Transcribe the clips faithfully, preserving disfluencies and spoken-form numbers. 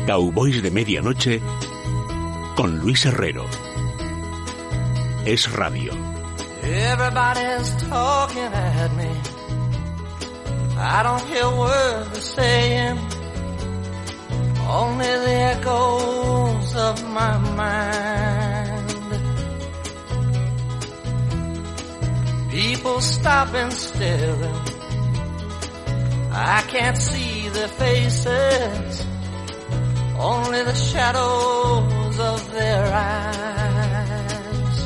Cowboys de Medianoche con Luis Herrero. Es radio. Everybody's talking at me. I don't hear words they're saying. Only the echoes of my mind. People stopping still. I can't see their faces. Only the shadows of their eyes.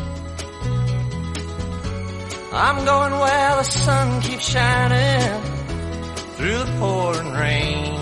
I'm going where the sun keeps shining through the pouring rain.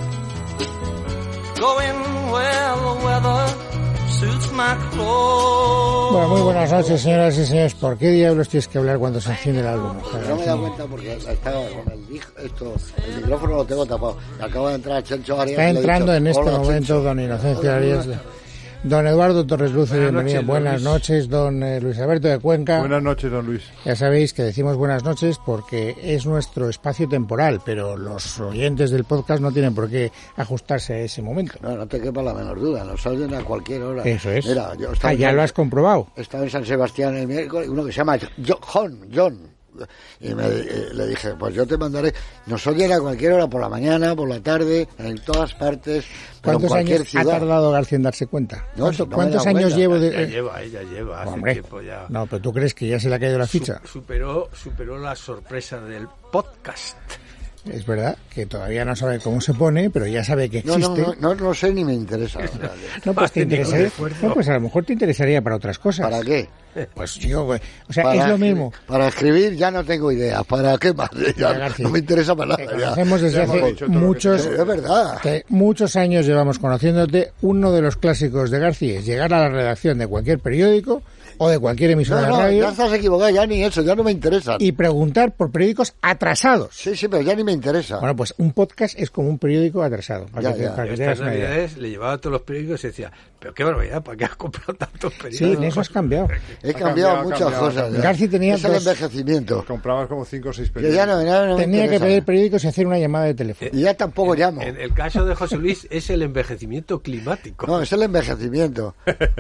Going where the weather suits my clothes. Bueno, muy buenas noches, señoras y señores. ¿Por qué diablos tienes que hablar cuando se enciende el álbum? No me he dado cuenta porque estaba con el, esto, el micrófono lo tengo tapado. Acaba de entrar Chencho Arias. Está entrando dicho, en este hola, momento Chencho. don Inocencio Arias. Don Eduardo Torres Luce, Buenas bienvenido. noches, Buenas Luis. noches, don eh, Luis Alberto de Cuenca. Buenas noches, don Luis. Ya sabéis que decimos buenas noches porque es nuestro espacio temporal, pero los oyentes del podcast no tienen por qué ajustarse a ese momento. No, no te quepa la menor duda, nos oyen a cualquier hora. Eso es. Mira, yo estaba Ah, ya en- lo has comprobado. Estaba en San Sebastián el miércoles, uno que se llama John, John. Y me, eh, le dije, pues yo te mandaré. Nos oyen a cualquier hora, por la mañana, por la tarde, en todas partes, pero en ¿Cuántos cualquier años ha ciudad. tardado García en darse cuenta? No, ¿Cuánto- si no me he ¿Cuántos dado años cuenta. llevo de...? Ya lleva, ella lleva, hace Hombre, tiempo ya. no, pero ¿tú crees que ya se le ha caído la ficha? Su- superó, superó la sorpresa del podcast. Es verdad que todavía no sabe cómo se pone, pero ya sabe que No, existe. no, no, no, no sé ni me interesa. No, pues te Hace ningún interesaría. esfuerzo. No, pues a lo mejor te interesaría para otras cosas. ¿Para qué? Pues yo, güey, o sea, Para es lo escribir- mismo. Para escribir ya no tengo idea. ¿Para qué más? Ya García, no me interesa para Te nada. Ya. conocemos desde Ya hemos hace dicho todo lo que muchos, Es verdad. que muchos años llevamos conociéndote. Uno de los clásicos de García es llegar a la redacción de cualquier periódico o de cualquier emisora No, de no, radio ya estás equivocado, ya ni eso, ya no me interesa. y preguntar por periódicos atrasados. Sí, sí, pero ya ni me interesa. Bueno, pues un podcast es como un periódico atrasado. Para Ya, que te, ya. para que te Estas hagas una idea. navidades le llevaba a todos los periódicos y decía, pero qué barbaridad, ¿para qué has comprado tantos Sí, periódicos? en eso has cambiado. He Ha cambiado, cambiado, ha muchas cambiado, ha cosas. cambiado. ya. García tenía es el dos- envejecimiento. Comprabas como cinco o seis Yo periódicos. ya no, ya no me Tenía que interesa. pedir periódicos y hacer una llamada de teléfono. Y ya tampoco llamo. En el caso de José Luis es el envejecimiento climático. No, es el envejecimiento.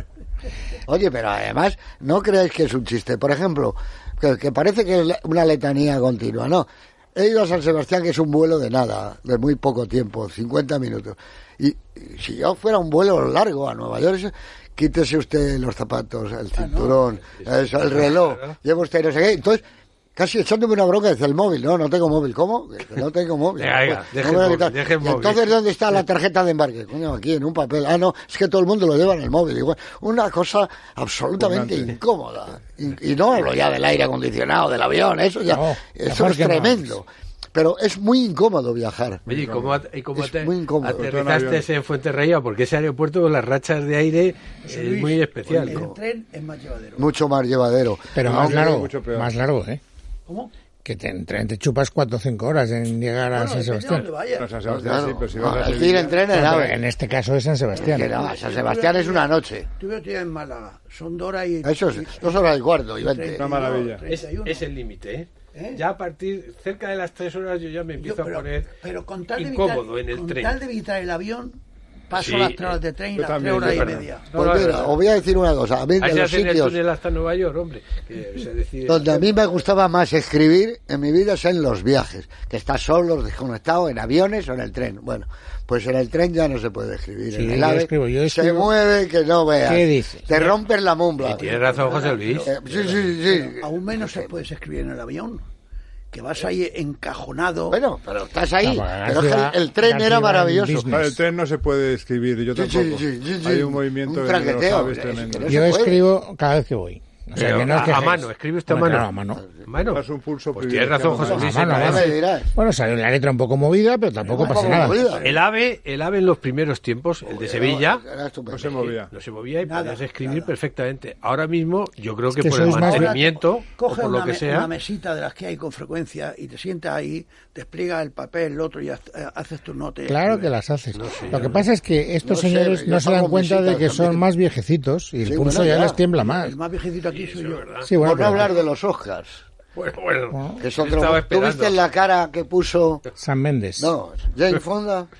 Oye, pero además, no creáis que es un chiste. Por ejemplo, que, que parece que es una letanía continua, no. He ido a San Sebastián, que es un vuelo de nada, de muy poco tiempo, cincuenta minutos. Y, y si yo fuera un vuelo largo a Nueva York, eso, quítese usted los zapatos, el cinturón, eso, el reloj, lleva usted no sé qué. Entonces, casi echándome una bronca, dice el móvil. No, no tengo móvil. ¿Cómo? Que no tengo móvil. Venga, venga, Pues, deje no me el voy a móvil, quitar. deje el Y móvil. entonces, ¿dónde está la tarjeta de embarque? Coño, aquí, en un papel. Ah, no, es que todo el mundo lo lleva en el móvil. Igual, una cosa absolutamente Repugnante. incómoda. Y, y no hablo ya del aire acondicionado, del avión, eso ya, No, eso mejor es que no. tremendo. Pero es muy incómodo viajar. Oye, ¿y cómo, at- y cómo Es te- muy incómodo. aterrizaste en Fuenterrabía? Porque ese aeropuerto con las rachas de aire es Luis, muy especial. El tren es más llevadero. Mucho más llevadero. Pero No, más hombre, largo, mucho peor. más largo, ¿eh? ¿Cómo? Que te, en tren te chupas cuatro o cinco horas en llegar a Bueno, San depende de Sebastián. donde vayas. No, San Sebastián Claro. sí, pero si No, vas a el Sevilla- ir en tren en No, AVE. pero en este caso es San Sebastián. Que no, San Sebastián es una noche. Tuve otro día en Málaga. Son dos horas y... Eso es, dos horas y cuarto y veinte. Una maravilla. Es, treinta y uno. es el límite, ¿eh? ¿Eh? Ya a partir, cerca de las tres horas yo ya me Yo, empiezo pero, a poner pero con tal de incómodo evitar, en el con tren. tal de evitar el avión, paso Sí, las tres horas de tren y yo las también, tres horas yo y también. media. No, Pues no, es mira, verdad. os voy a decir una cosa. A mí Ahí de se los hace el sitios túnel hasta Nueva York, hombre. Que se decide. donde a mí me gustaba más escribir en mi vida es en los viajes. Que estás solo, desconectado, en aviones o en el tren. Bueno, pues en el tren ya no se puede escribir. Sí, en el yo AVE escribo, yo se escribo. mueve que no veas. ¿Qué dices? Te rompes la mumbla. Y tiene razón José Luis. Eh, sí, sí, sí. Aún menos se puede escribir en el avión. Que vas ahí encajonado. Bueno, pero estás ahí. No, pero es que García- el, el tren García era va en maravilloso. business. Claro, el tren no se puede escribir, yo Sí, tampoco. sí, sí, sí, Hay sí. un movimiento Un de no lo traqueteo. sabes Es tremendo. que no Yo se puede. escribo cada vez que voy. O sea, Pero que no os a- a quejéis. mano, ¿escribe usted a Hombre, mano? claro, a mano. Bueno, Das un pulso pues tiene razón José privilegiado. Luis. A mano, el a Ya mano. AVE- me dirás. Bueno, sale una letra un poco movida, pero tampoco Un pasa poco nada. movida. El AVE, el AVE en los primeros tiempos, el de Sevilla, Era estupendo. no se movía. No se movía y Nada, podías escribir nada. perfectamente. Ahora mismo, yo creo que que por el sois más- mantenimiento o Coge por lo una, que me- sea, una mesita de las que hay con frecuencia y te sientas ahí, despliegas el papel, el otro y haz- eh, haces tus notas. y Claro escribes. que las haces. No sé, Lo que yo- pasa es que estos No sé, señores yo no se dan pago cuenta de mesitas que son también. más viejecitos y el Sí, pulso bueno, ya ya. les tiembla más. El más viejito aquí soy yo. Sí, bueno, Por no pero- hablar de los Oscars. bueno, bueno, Que es yo otro... estaba ¿Tú viste esperando. la cara que puso... San Méndez. No, Jane Fonda?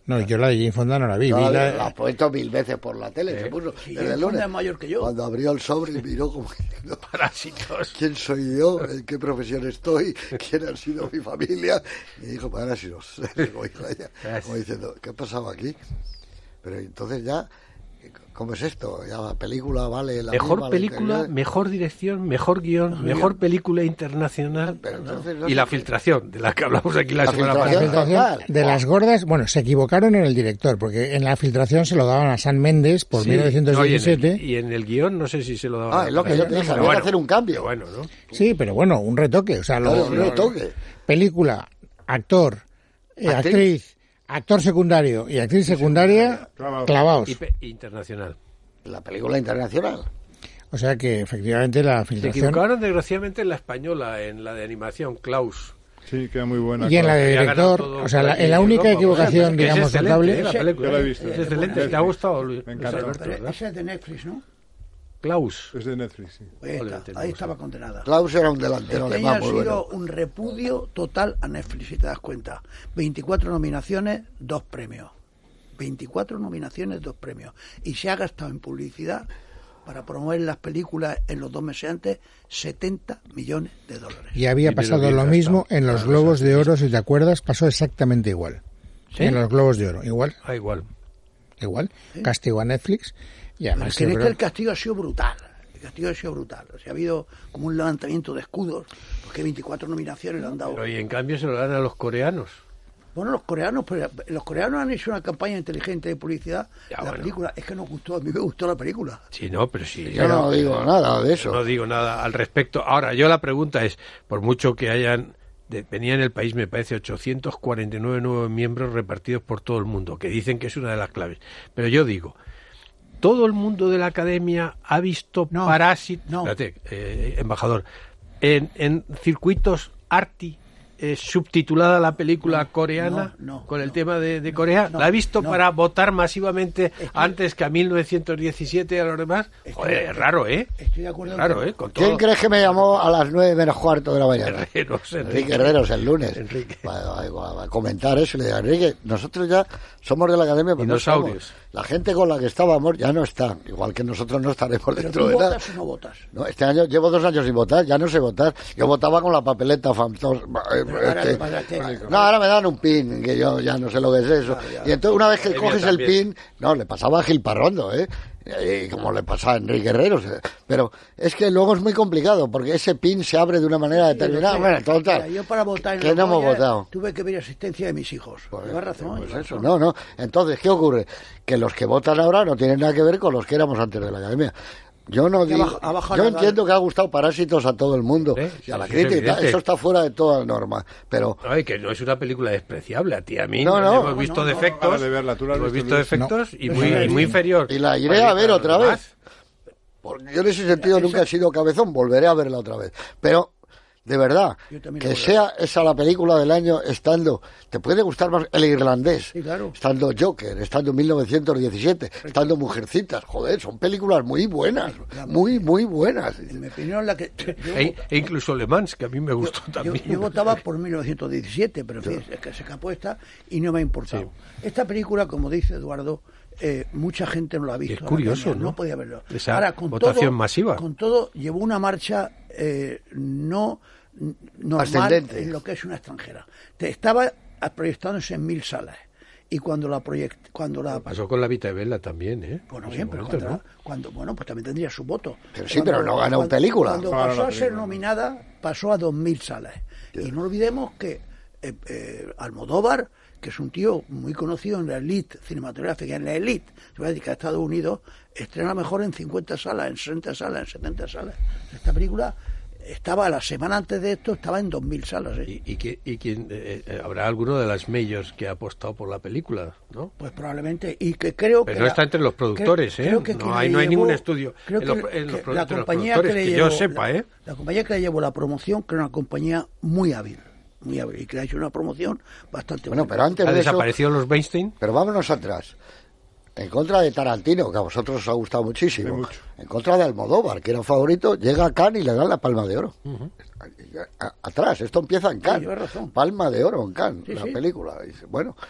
No, yo la de Jane Fonda no la vi. No, vi la, la... la he puesto mil veces por la tele, ¿Eh? se puso Sí, desde el Jane lunes. Fonda es mayor que yo. Cuando abrió el sobre y miró como diciendo, Parásitos. ¿quién soy yo? ¿En qué profesión estoy? ¿Quién ha sido mi familia? Y dijo, parásitos. Como dijo ella, como diciendo, ¿qué ha pasado aquí? Pero entonces ya, ¿cómo es esto? Ya la película vale la Mejor misma, película, la mejor dirección, mejor guión, mejor película internacional. Pero entonces no Y sé la qué- filtración, de la que hablamos aquí la, La semana La filtración. pasada. filtración total. de las gordas, bueno, se equivocaron en el director, porque en la filtración se lo daban a San Méndez por Sí, mil novecientos diecisiete. no, y, en el, y en el guión no sé si se lo daban. Ah, es lo que yo te dije, había que hacer un cambio. Bueno, ¿no? Sí, pero bueno, un retoque. O sea, lo, Claro, un lo- retoque. película, actor, eh, Actriz. actriz, actor secundario y actriz secundaria Clavaos. clavaos. Y pe- internacional. La película internacional. O sea que efectivamente la Se filtración... equivocaron desgraciadamente en la española, en la de animación, Klaus. Sí, queda muy buena. Y en la claro. de Que ha ganado director, todo o sea, la, aquí en la en única Europa, equivocación, que es digamos, excelente, notable... ¿eh? La película. Yo la he visto. Es excelente. ¿Te ha gustado, Luis? Me encanta. Alberto, Pero ¿verdad? esa es de Netflix, ¿no? Klaus. Es de Netflix, sí. Pues ahí, Ole, está, entendemos, ahí sí. estaba condenada. Klaus era un delantero Este año alemán ha muy sido bueno. un repudio total a Netflix, si te das cuenta. veinticuatro nominaciones, dos premios. veinticuatro nominaciones, dos premios. Y se ha gastado en publicidad para promover las películas en los dos meses antes setenta millones de dólares. Y había Dinero pasado bien lo gastado. mismo en los Claro, Globos o sea, de Oro, si te acuerdas, pasó exactamente igual. ¿Sí? En los Globos de Oro, igual, Ah, igual. igual. Castigo a Netflix y Pero además es que en yo este creo- el castigo ha sido brutal. El castigo ha sido brutal. O sea, ha habido como un levantamiento de escudos, porque veinticuatro nominaciones le han dado. Pero y en cambio se lo dan a los coreanos. Bueno, los coreanos, pues, los coreanos han hecho una campaña inteligente de publicidad. Ya, la bueno. película, es que nos gustó, a mí me gustó la película. Sí, no, pero sí. Yo no digo nada de Yo eso. no digo nada al respecto. Ahora, yo la pregunta es, por mucho que hayan, de, venía en el país, me parece, ochocientos cuarenta y nueve nuevos miembros repartidos por todo el mundo, que dicen que es una de las claves. Pero yo digo, todo el mundo de la academia ha visto No, Parásitos, no. espérate, eh, embajador, en, en circuitos arty, eh, subtitulada la película coreana no, no, con el no, tema de, de Corea, no, ¿la ha visto no. para votar masivamente que- antes que a mil novecientos diecisiete y a los demás? Estoy- Joder, es raro, ¿eh? Estoy de acuerdo en Raro, que- ¿eh? Con todo. ¿Quién crees que me llamó a las nueve menos cuarto de la mañana? Herreros, Enrique Herreros, el lunes. Enrique. Para, para comentar eso. Le digo, Enrique, nosotros ya somos de la academia, pero no Dinosaurios. somos. La gente con la que estábamos ya no está. Igual que nosotros no estaremos ¿Pero dentro tú de nada. votas o no votas? No, este año llevo dos años sin votar, ya no sé votar. Yo votaba con la papeleta fantos- eh, Pero ahora, este, ¿para qué? no, ahora me dan un pin, que yo ya no sé lo que es eso. Y entonces una vez que El mío coges el también. pin, no, le pasaba a Gil Parrondo, ¿eh? Y como le pasaba a Enrique Herreros. eh. Pero es que luego es muy complicado, porque ese pin se abre de una manera determinada. Bueno, Mira, total. yo para votar en Que los no hemos Goya votado. tuve que ver asistencia de mis hijos. Pues, Llevas razón. pues llevas eso, razón. no, no. Entonces, ¿qué ocurre? Que los que votan ahora no tienen nada que ver con los que éramos antes de la academia. Yo no Que digo, ha baj- ha bajado yo la- entiendo que ha gustado Parásitos a todo el mundo ¿Eh? y a la Sí, es crítica, y tal, evidente. eso está fuera de toda norma, pero Ay, que no es una película despreciable a ti, a mí. No, no. Hemos visto No, no, no. defectos. Para de verla, tú la has hemos visto, visto Luis. defectos y No. muy, Pero y muy inferior. y la iré Para a ver los otra demás. vez. Porque yo en ese sentido nunca he sido cabezón, volveré a verla otra vez. Pero de verdad, Yo también que la volveré. sea esa la película del año estando, te puede gustar más El Irlandés, Sí, claro. estando Joker, estando mil novecientos diecisiete, estando Mujercitas, joder, son películas muy buenas, muy, muy buenas. En mi opinión, la que. yo- E, e incluso Le Mans, que a mí me gustó Yo, también. yo votaba por mil novecientos diecisiete, pero en fin, es que se escapó esta y no me ha importado. Esta película, como dice Eduardo, eh, mucha gente no la ha visto. Es a la curioso, academia, ¿no? podía verlo. Esa Ahora, con votación todo, masiva. Con todo, llevó una marcha eh, no n- normal Ascendente. en lo que es una extranjera. Te estaba proyectándose en mil salas. Y cuando la proyect, cuando la Pasó con La Vita de Bella también, ¿eh? bueno, En su bien, pero momento, cuando, ¿no? cuando- bueno, pues también tendría su voto. Pero sí, pero no ganó película. Cuando No ganó pasó la a ser película. nominada, pasó a dos mil salas. Y no olvidemos que eh, eh, Almodóvar, que es un tío muy conocido en la elite cinematográfica, en la elite, se va a decir que a Estados Unidos, estrena mejor en cincuenta salas, en sesenta salas, en setenta salas. Esta película estaba, la semana antes de esto, estaba en dos mil salas. ¿eh? Y, y, que- y quién, eh, eh, habrá alguno de las majors que ha apostado por la película, ¿no? Pues probablemente, y que creo Pero que... no la- está entre los productores, creo- ¿eh? creo que No quien hay- le no hay ningún llevó- estudio creo en que- los- en los que produ- la entre los compañía productores, le que yo llevó- sepa, la- ¿eh? La compañía que le llevó la promoción, que era una compañía muy hábil, muy hábil, y que le ha hecho una promoción bastante Bueno, buena. pero antes ¿Ha de eso, desaparecido los Weinstein? pero vámonos atrás. En contra de Tarantino, que a vosotros os ha gustado muchísimo. Sí, mucho. En contra de Almodóvar, que era favorito, llega a Cannes y le dan la Palma de Oro. A- Atrás, esto empieza en Cannes. llevas razón. Palma de Oro en Cannes, Sí, la sí. película. Y dice, bueno,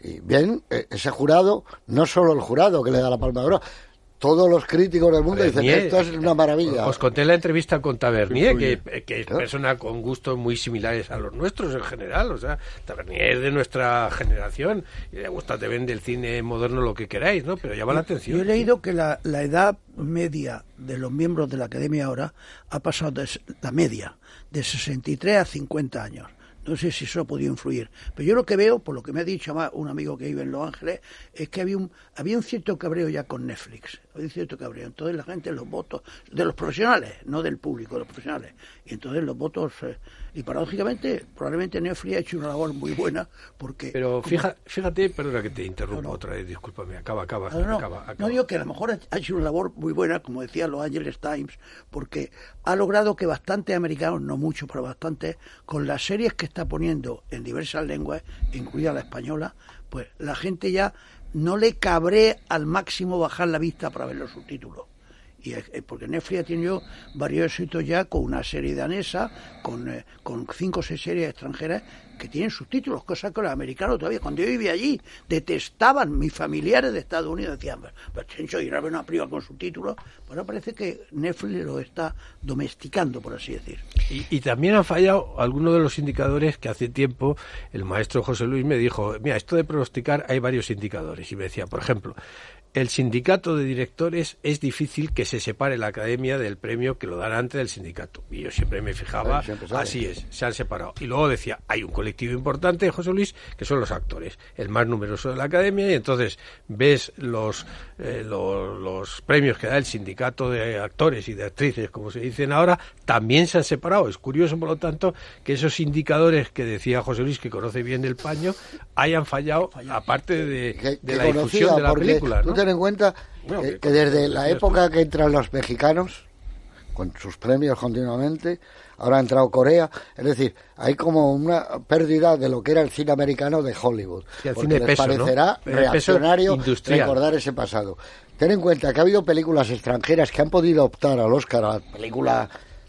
Y bien, ese jurado, no solo el jurado que le da la palma de oro, todos los críticos del mundo dicen que esto es una maravilla. Os conté la entrevista con Tavernier, que, que es persona con gustos muy similares a los nuestros en general. O sea, Tavernier es de nuestra generación y le gusta también del cine moderno lo que queráis, ¿no? Pero llama la atención. Yo he leído que la, la edad media de los miembros de la Academia ahora ha pasado de la media de sesenta y tres a cincuenta años. No sé si eso ha podido influir. Pero yo lo que veo, por lo que me ha dicho un amigo que vive en Los Ángeles, es que había un había un cierto cabreo ya con Netflix. Había un cierto cabreo. Entonces la gente, los votos, de los profesionales, no del público, de los profesionales. Y entonces los votos, eh, y paradójicamente, probablemente Netflix ha hecho una labor muy buena, porque... Pero fíjate, fíjate perdona que te interrumpa no, no. otra vez, discúlpame, acaba, acaba, no, no, acaba, acaba. No digo que a lo mejor ha hecho una labor muy buena, como decía Los Angeles Times, porque ha logrado que bastantes americanos, no muchos, pero bastantes, con las series que está poniendo en diversas lenguas, incluida la española, pues la gente ya no le cabré al máximo bajar la vista para ver los subtítulos. Y es, es porque Netflix ha tenido varios éxitos ya con una serie danesa, con, eh, con cinco o seis series extranjeras que tienen subtítulos, cosas que los americanos todavía, cuando yo vivía allí, detestaban. Mis familiares de Estados Unidos decían, pero Chencho, ir a ver una película con subtítulos. Bueno, parece que Netflix lo está domesticando, por así decir. Y, y también han fallado algunos de los indicadores que hace tiempo el maestro José Luis me dijo, mira, esto de pronosticar hay varios indicadores. Y me decía, por ejemplo, el sindicato de directores es difícil que se separe la academia del premio que lo dan antes del sindicato. Y yo siempre me fijaba, así es, se han separado. Y luego decía, hay un colectivo importante, José Luis, que son los actores, el más numeroso de la academia, y entonces ves los, eh, los, los premios que da el sindicato de actores y de actrices, como se dicen ahora, también se han separado. Es curioso, por lo tanto, que esos indicadores que decía José Luis, que conoce bien el paño, hayan fallado, aparte de, que, de que la difusión de la película, ¿no? Ten en cuenta bueno, que, que desde la época que entran los mexicanos, con sus premios continuamente, ahora ha entrado Corea, es decir, hay como una pérdida de lo que era el cine americano de Hollywood, sí, el porque cine les peso, parecerá ¿no? reaccionario recordar ese pasado. Ten en cuenta que ha habido películas extranjeras que han podido optar al Oscar a la película...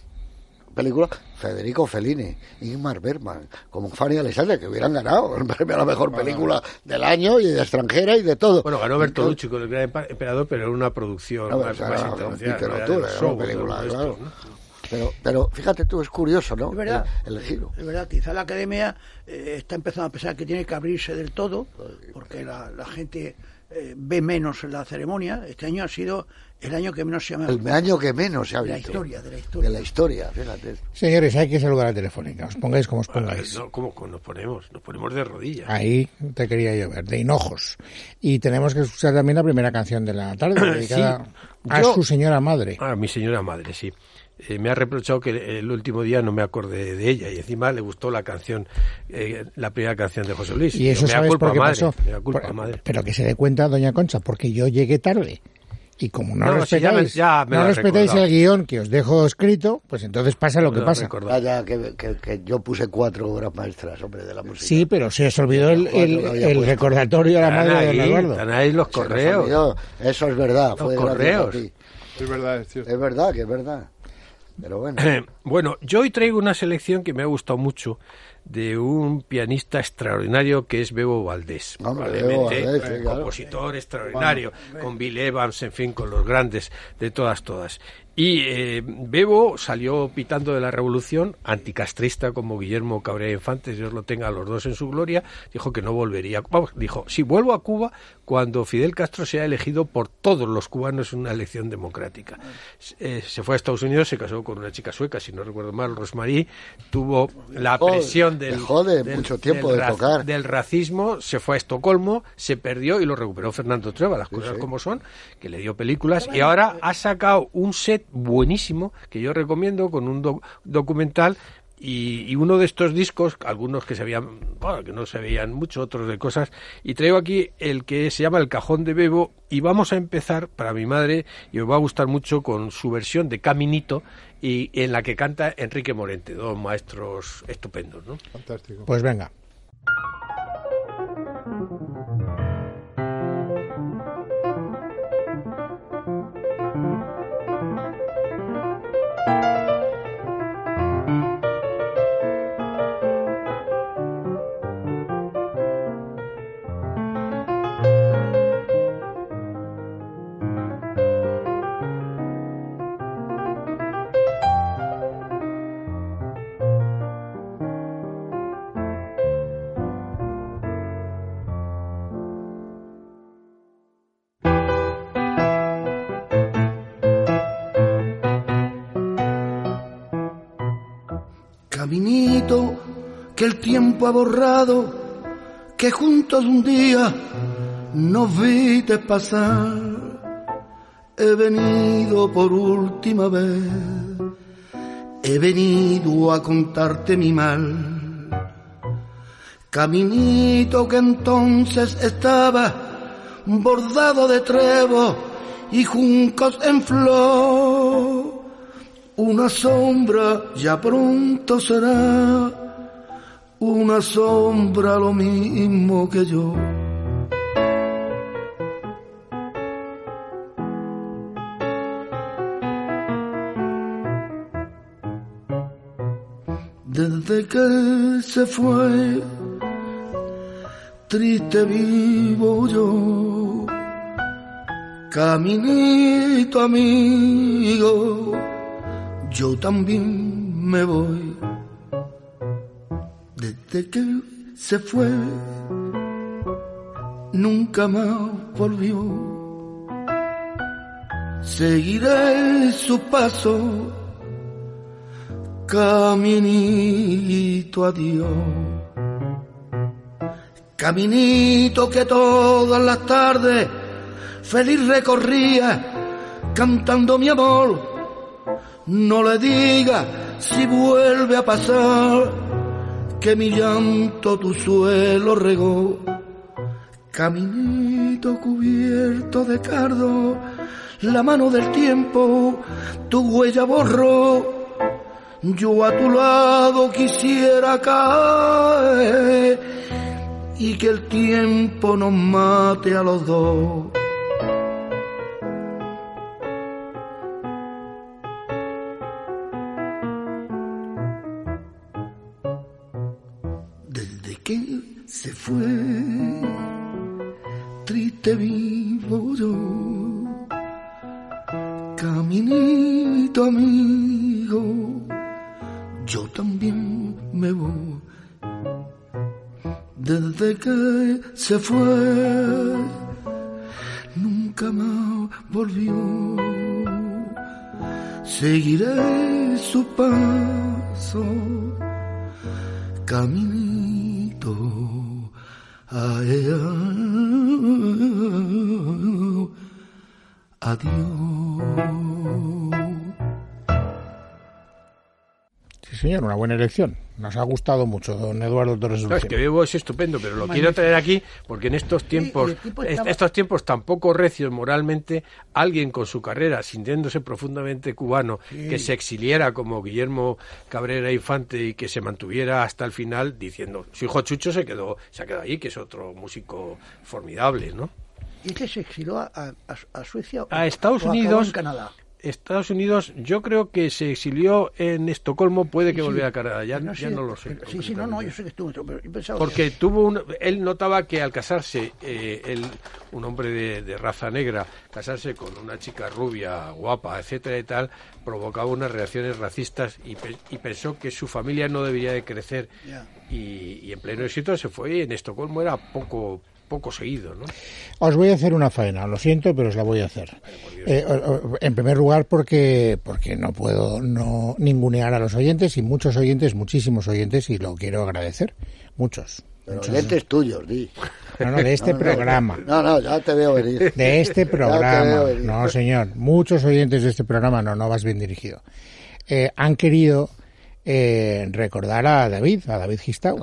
película Federico Fellini, Ingmar Bergman, como Fanny Alexander, que hubieran ganado el premio a la mejor película bueno. del año y de extranjera y de todo. Bueno, ganó Bertolucci con El Gran Emperador, pero era una producción no, más, o sea, más no, internacional. Literatura, era una película, claro. Esto, ¿no? Pero, pero fíjate tú, es curioso, ¿no? Es verdad, el, el giro. Es verdad, quizá la academia eh, está empezando a pensar que tiene que abrirse del todo, porque la, la gente eh, ve menos la ceremonia. Este año ha sido el año que menos se ha visto. El año que menos se ha visto. visto. De la historia, de la historia. De la historia, fíjate. Señores, hay que saludar a la telefónica. Os pongáis como os pongáis. No, ¿cómo nos ponemos? Nos ponemos de rodillas. Ahí te quería yo ver, de hinojos. Y tenemos que escuchar también la primera canción de la tarde, dedicada sí, a yo, su señora madre. A mi señora madre, sí. Eh, me ha reprochado que el último día no me acordé de ella y encima le gustó la canción, eh, la primera canción de José Luis. Y eso sabes por qué madre, pasó. Por, madre. Pero que se dé cuenta, doña Concha, porque yo llegué tarde. Y como no, no respetáis, si ya me, ya me no respetáis el guión que os dejo escrito, pues entonces pasa lo que no pasa. Vaya, que, que, que yo puse cuatro obras maestras, hombre, de la música. Sí, pero se os olvidó el, el, el recordatorio a la madre de don Eduardo. Están ahí los correos. Eso es verdad. Los fue correos. Es verdad, es cierto. Es verdad, que es verdad. Pero bueno. Bueno, yo hoy traigo una selección que me ha gustado mucho de un pianista extraordinario que es Bebo Valdés. Hombre, probablemente Bebo Valdés, sí, compositor claro. extraordinario, bueno, con Bill Evans, en fin, con los grandes de todas, todas. Y eh, Bebo salió pitando de la revolución, anticastrista como Guillermo Cabrera Infante, Dios lo tenga a los dos en su gloria, dijo que no volvería. Vamos, dijo, sí, vuelvo a Cuba cuando Fidel Castro sea elegido por todos los cubanos en una elección democrática. Eh, se fue a Estados Unidos, se casó con una chica sueca, si no recuerdo mal, Rosmarie, tuvo la Joder, presión del, jode, del, mucho tiempo del, de tocar. del racismo, se fue a Estocolmo, se perdió y lo recuperó Fernando Trueba, las sí, cosas sí. como son, que le dio películas, y ahora ha sacado un set buenísimo que yo recomiendo con un doc- documental y, y uno de estos discos, algunos que se veían, bueno, que no se veían mucho, otros de cosas, y traigo aquí el que se llama El Cajón de Bebo, y vamos a empezar para mi madre, y os va a gustar mucho, con su versión de Caminito, y en la que canta Enrique Morente, dos maestros estupendos, ¿no? Fantástico. Pues venga. que el tiempo ha borrado, que juntos un día nos viste pasar. He venido por última vez, he venido a contarte mi mal. Caminito que entonces estaba bordado de trevos y juncos en flor. Una sombra ya pronto será, una sombra lo mismo que yo. Desde que se fue, triste vivo yo. Caminito amigo, yo también me voy. Desde que se fue, nunca más volvió. Seguiré su paso, caminito adiós. Caminito que todas las tardes feliz recorría cantando mi amor. No le diga si vuelve a pasar que mi llanto tu suelo regó. Caminito cubierto de cardo, la mano del tiempo tu huella borró. Yo a tu lado quisiera caer y que el tiempo nos mate a los dos. Desde que se fue, triste vivo yo. Caminito amigo, yo también me voy. Desde que se fue, nunca más volvió. Seguiré su paso, caminito, ay, adiós. Sí, señor, una buena elección. Nos ha gustado mucho, don Eduardo Torres. No, es que Bebo es estupendo, pero lo quiero traer aquí porque en estos tiempos, Sí, estaba... estos tiempos tan poco recios moralmente, alguien con su carrera, sintiéndose profundamente cubano, sí, que se exiliara como Guillermo Cabrera Infante y que se mantuviera hasta el final, diciendo, su hijo Chucho se quedó, se ha quedado ahí, que es otro músico formidable, ¿no? ¿Y que se exilió a, a, a Suecia? A Estados o Unidos. En Canadá? Estados Unidos, yo creo que se exilió en Estocolmo, puede que sí, volviera a Canadá, ya, no, ya sí, no lo sé. Sí, sí, no, no, yo sé que estuvo, pero yo pensaba porque que... tuvo un, él notaba que al casarse, eh, él, un hombre de, de raza negra, casarse con una chica rubia, guapa, etcétera y tal, provocaba unas reacciones racistas y, y pensó que su familia no debería de crecer, yeah. y, y en pleno éxito se fue, y en Estocolmo era poco... poco seguido, ¿no? Os voy a hacer una faena, lo siento, pero os la voy a hacer. Eh, en primer lugar, porque porque no puedo no ningunear a los oyentes, y muchos oyentes, muchísimos oyentes, y lo quiero agradecer. Muchos. Pero muchos. oyentes tuyos, di. No, no, de este no, programa. No, no, ya te veo venir. De este programa. venir. No, señor. Muchos oyentes de este programa, no, no vas bien dirigido. Eh, han querido... Eh, recordar a David, a David Gistau,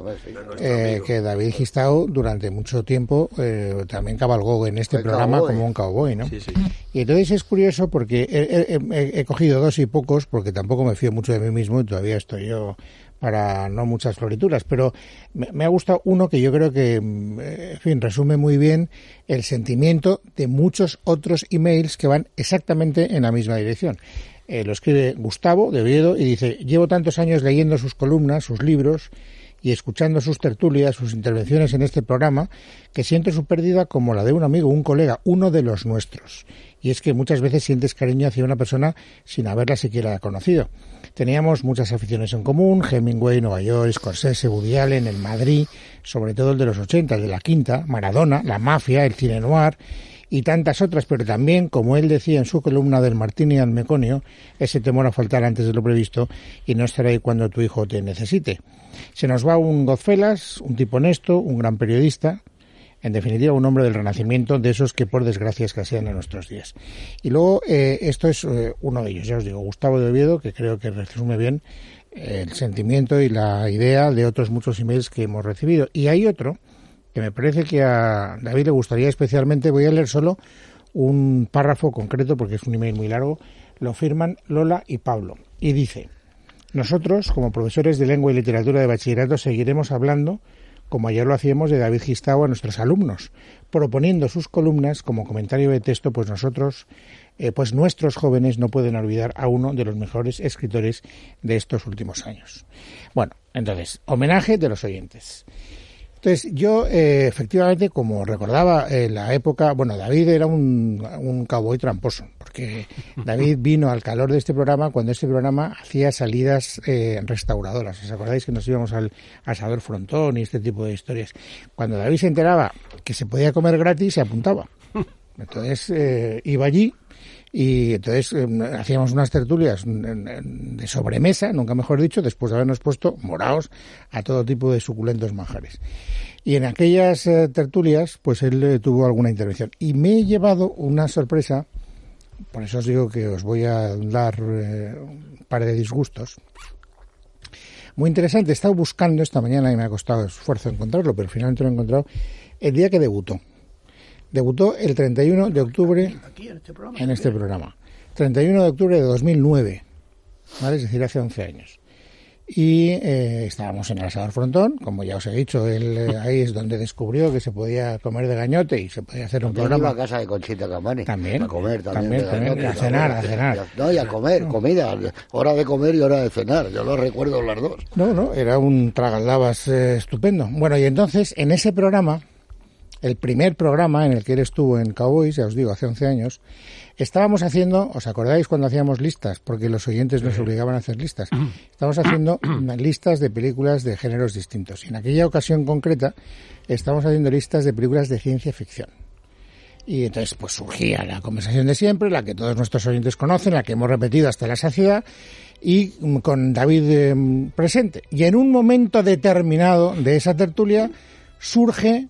eh, que David Gistau durante mucho tiempo eh, también cabalgó en este el programa cowboy. como un cowboy, ¿no? Sí, sí. Y entonces es curioso porque he, he, he cogido dos y pocos, porque tampoco me fío mucho de mí mismo y todavía estoy yo para no muchas florituras, pero me, me ha gustado uno que yo creo que, en fin, resume muy bien el sentimiento de muchos otros emails que van exactamente en la misma dirección. Eh, lo escribe Gustavo de Oviedo y dice: llevo tantos años leyendo sus columnas, sus libros y escuchando sus tertulias, sus intervenciones en este programa, que siento su pérdida como la de un amigo, un colega, uno de los nuestros. Y es que muchas veces sientes cariño hacia una persona sin haberla siquiera conocido. Teníamos muchas aficiones en común: Hemingway, Nueva York, Scorsese, Woody Allen, el Madrid, sobre todo el de los ochenta, el de la Quinta, Maradona, la mafia, el cine noir. y tantas otras, pero también, como él decía en su columna del Martini al Meconio, ese temor a faltar antes de lo previsto y no estar ahí cuando tu hijo te necesite. Se nos va un Godfellas, un tipo honesto, un gran periodista, en definitiva un hombre del Renacimiento, de esos que por desgracia escasean en nuestros días. Y luego, eh, esto es eh, uno de ellos, ya os digo, Gustavo de Oviedo, que creo que resume bien eh, el sentimiento y la idea de otros muchos emails que hemos recibido. Y hay otro que me parece que a David le gustaría especialmente. Voy a leer solo un párrafo concreto porque es un email muy largo. Lo firman Lola y Pablo. Y dice: nosotros, como profesores de lengua y literatura de bachillerato, seguiremos hablando, como ayer lo hacíamos, de David Gistau a nuestros alumnos, proponiendo sus columnas como comentario de texto, pues nosotros, eh, pues nuestros jóvenes no pueden olvidar a uno de los mejores escritores de estos últimos años. Bueno, entonces, homenaje de los oyentes. Entonces, yo, eh, efectivamente, como recordaba en eh, la época, bueno, David era un, un cowboy tramposo, porque David vino al calor de este programa cuando este programa hacía salidas eh, restauradoras. ¿Os acordáis que nos íbamos al asador Frontón y este tipo de historias? Cuando David se enteraba que se podía comer gratis, se apuntaba. Entonces, eh, iba allí. Y entonces eh, hacíamos unas tertulias de sobremesa, nunca mejor dicho, después de habernos puesto moraos a todo tipo de suculentos manjares. Y en aquellas eh, tertulias, pues él eh, tuvo alguna intervención. Y me he llevado una sorpresa, por eso os digo que os voy a dar eh, un par de disgustos. Muy interesante, he estado buscando esta mañana y me ha costado esfuerzo encontrarlo, pero finalmente lo he encontrado, el día que debutó. Debutó el treinta y uno de octubre Aquí, en este programa. en este programa. treinta y uno de octubre de dos mil nueve, ¿vale? Es decir, hace once años. Y eh, estábamos en el asador Frontón, como ya os he dicho, él eh, ahí es donde descubrió que se podía comer de gañote y se podía hacer un También programa. iba a casa de Conchita Camani. También. A comer también. También, de también, gañote, a cenar, a cenar. No, y a comer, comida. Hora de comer y hora de cenar. Yo lo recuerdo las dos. No, no, era un tragaldabas eh, estupendo. Bueno, y entonces, en ese programa, el primer programa en el que él estuvo en Cowboys, ya os digo, hace once años, estábamos haciendo, ¿os acordáis cuando hacíamos listas? Porque los oyentes nos obligaban a hacer listas. Estábamos haciendo listas de películas de géneros distintos. Y en aquella ocasión concreta, estábamos haciendo listas de películas de ciencia ficción. Y entonces, pues surgía la conversación de siempre, la que todos nuestros oyentes conocen, la que hemos repetido hasta la saciedad, y con David eh, presente. Y en un momento determinado de esa tertulia, surge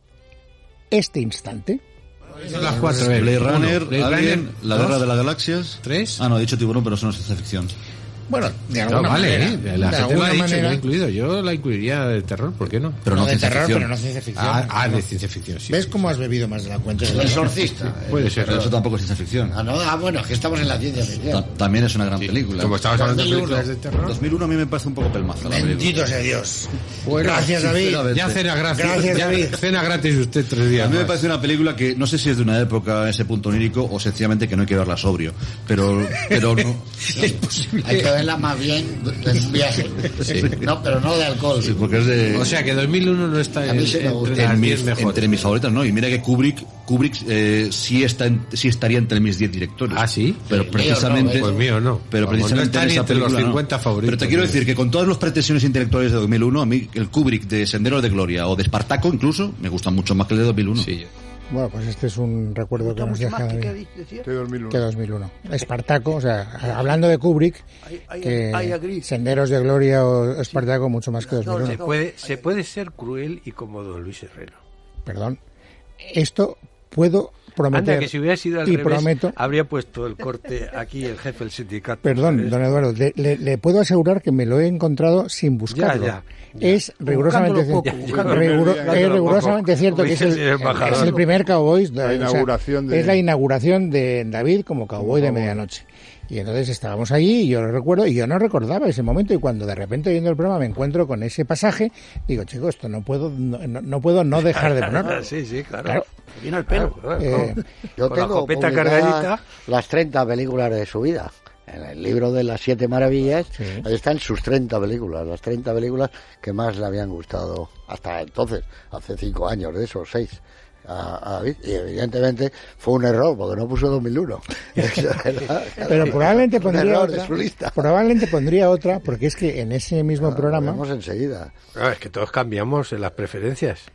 este instante. Son las cuatro. Blade Runner, Blade Alien, Runner, La dos, Guerra de las Galaxias. ¿Tres? Ah, no, he dicho Tiburón, pero eso no es ciencia ficción. Bueno, de No, alguna vale, manera. ¿eh? De La gente lo alguna ha dicho, manera. lo ha incluido. Yo la incluiría de terror, ¿por qué no? Pero No no, de ciencia terror, ficción. pero no ciencia ficción. Ah, ah, No. de ciencia ficción, sí. ¿Ves sí, cómo sí. has bebido más de la cuenta? El exorcista. Puede ser. Pero eso tampoco es ciencia ficción. Ah, no, ah, bueno, es que estamos en la ciencia ficción. Ta- También es una gran película. Como estabas hablando de dos mil uno. películas de terror. dos mil uno a mí me parece un poco pelmaza la Bendito película. sea Dios. Bueno, Gracias, David. sinceramente. Ya cena gratis. Gracias, ya David. Cena gratis usted tres días A mí me más. parece una película que no sé si es de una época, ese punto onírico, o sencillamente que no hay que verla sobrio. Pero, pero no. Es posible. Hay que verla más bien en un viaje. Sí. No, pero no de alcohol. Sí, porque es de... O sea que dos mil uno no está A en, mí sí me entre gusta. las en diez mis, mejores. entre mis favoritas, ¿no? Y mira que Kubrick, Kubrick eh, sí, está en- sí estaría entre mis diez directores. Ah, ¿sí? Pero Sí, precisamente... mío no, Pues mío no. Pero Vamos, precisamente no está en ni esa entre los película, no. cincuenta favoritos. Pero te quiero mío. decir que con todas las pretensiones intelectuales de dos mil uno, a mí el Kubrick de Senderos de Gloria o de Espartaco incluso, me gustan mucho más que el de dos mil uno. Sí, yo. Bueno, pues este es un recuerdo que ¿Gusta nos mucho deja más que, David. que decía? De dos mil uno. Que dos mil uno. Espartaco, o sea, hablando de Kubrick, I- I- que I agree. Senderos de Gloria o Espartaco mucho más que dos mil uno. No, Se puede, se puede ser cruel y como don Luis Herrero. Perdón. Esto puedo prometer. Anda, que si hubiera sido al y revés, prometo, habría puesto el corte aquí el jefe del sindicato. perdón, ¿sabes? don Eduardo, le, le- le puedo asegurar que me lo he encontrado sin buscarlo. Ya, ya, ya. Es rigurosamente, Buscándolo poco, cier- buscándolo riguro- poco. es Buscándolo rigurosamente poco. cierto Como que es dice el, el embajador. es el primer Cowboys. La o sea, inauguración de- Es la inauguración de David como Cowboy de medianoche. Y entonces estábamos allí y yo lo recuerdo y yo no recordaba ese momento y cuando de repente viendo el programa me encuentro con ese pasaje, digo, chico, esto no puedo no, no- no puedo no dejar de ponerlo. Sí, sí, claro. Claro. Viene al pelo. Claro, claro. Eh, Yo Con la tengo escopeta publicadas cargadita. las treinta películas de su vida. En el libro de las siete maravillas, Sí. ahí están sus treinta películas, las treinta películas que más le habían gustado hasta entonces, hace cinco años de esos, seis. A, a David. Y evidentemente fue un error porque no puso dos mil uno. Eso era- Pero probablemente un pondría error otra, de su lista. probablemente pondría otra porque es que en ese mismo Lo programa vemos enseguida. Claro, es que todos cambiamos en las preferencias.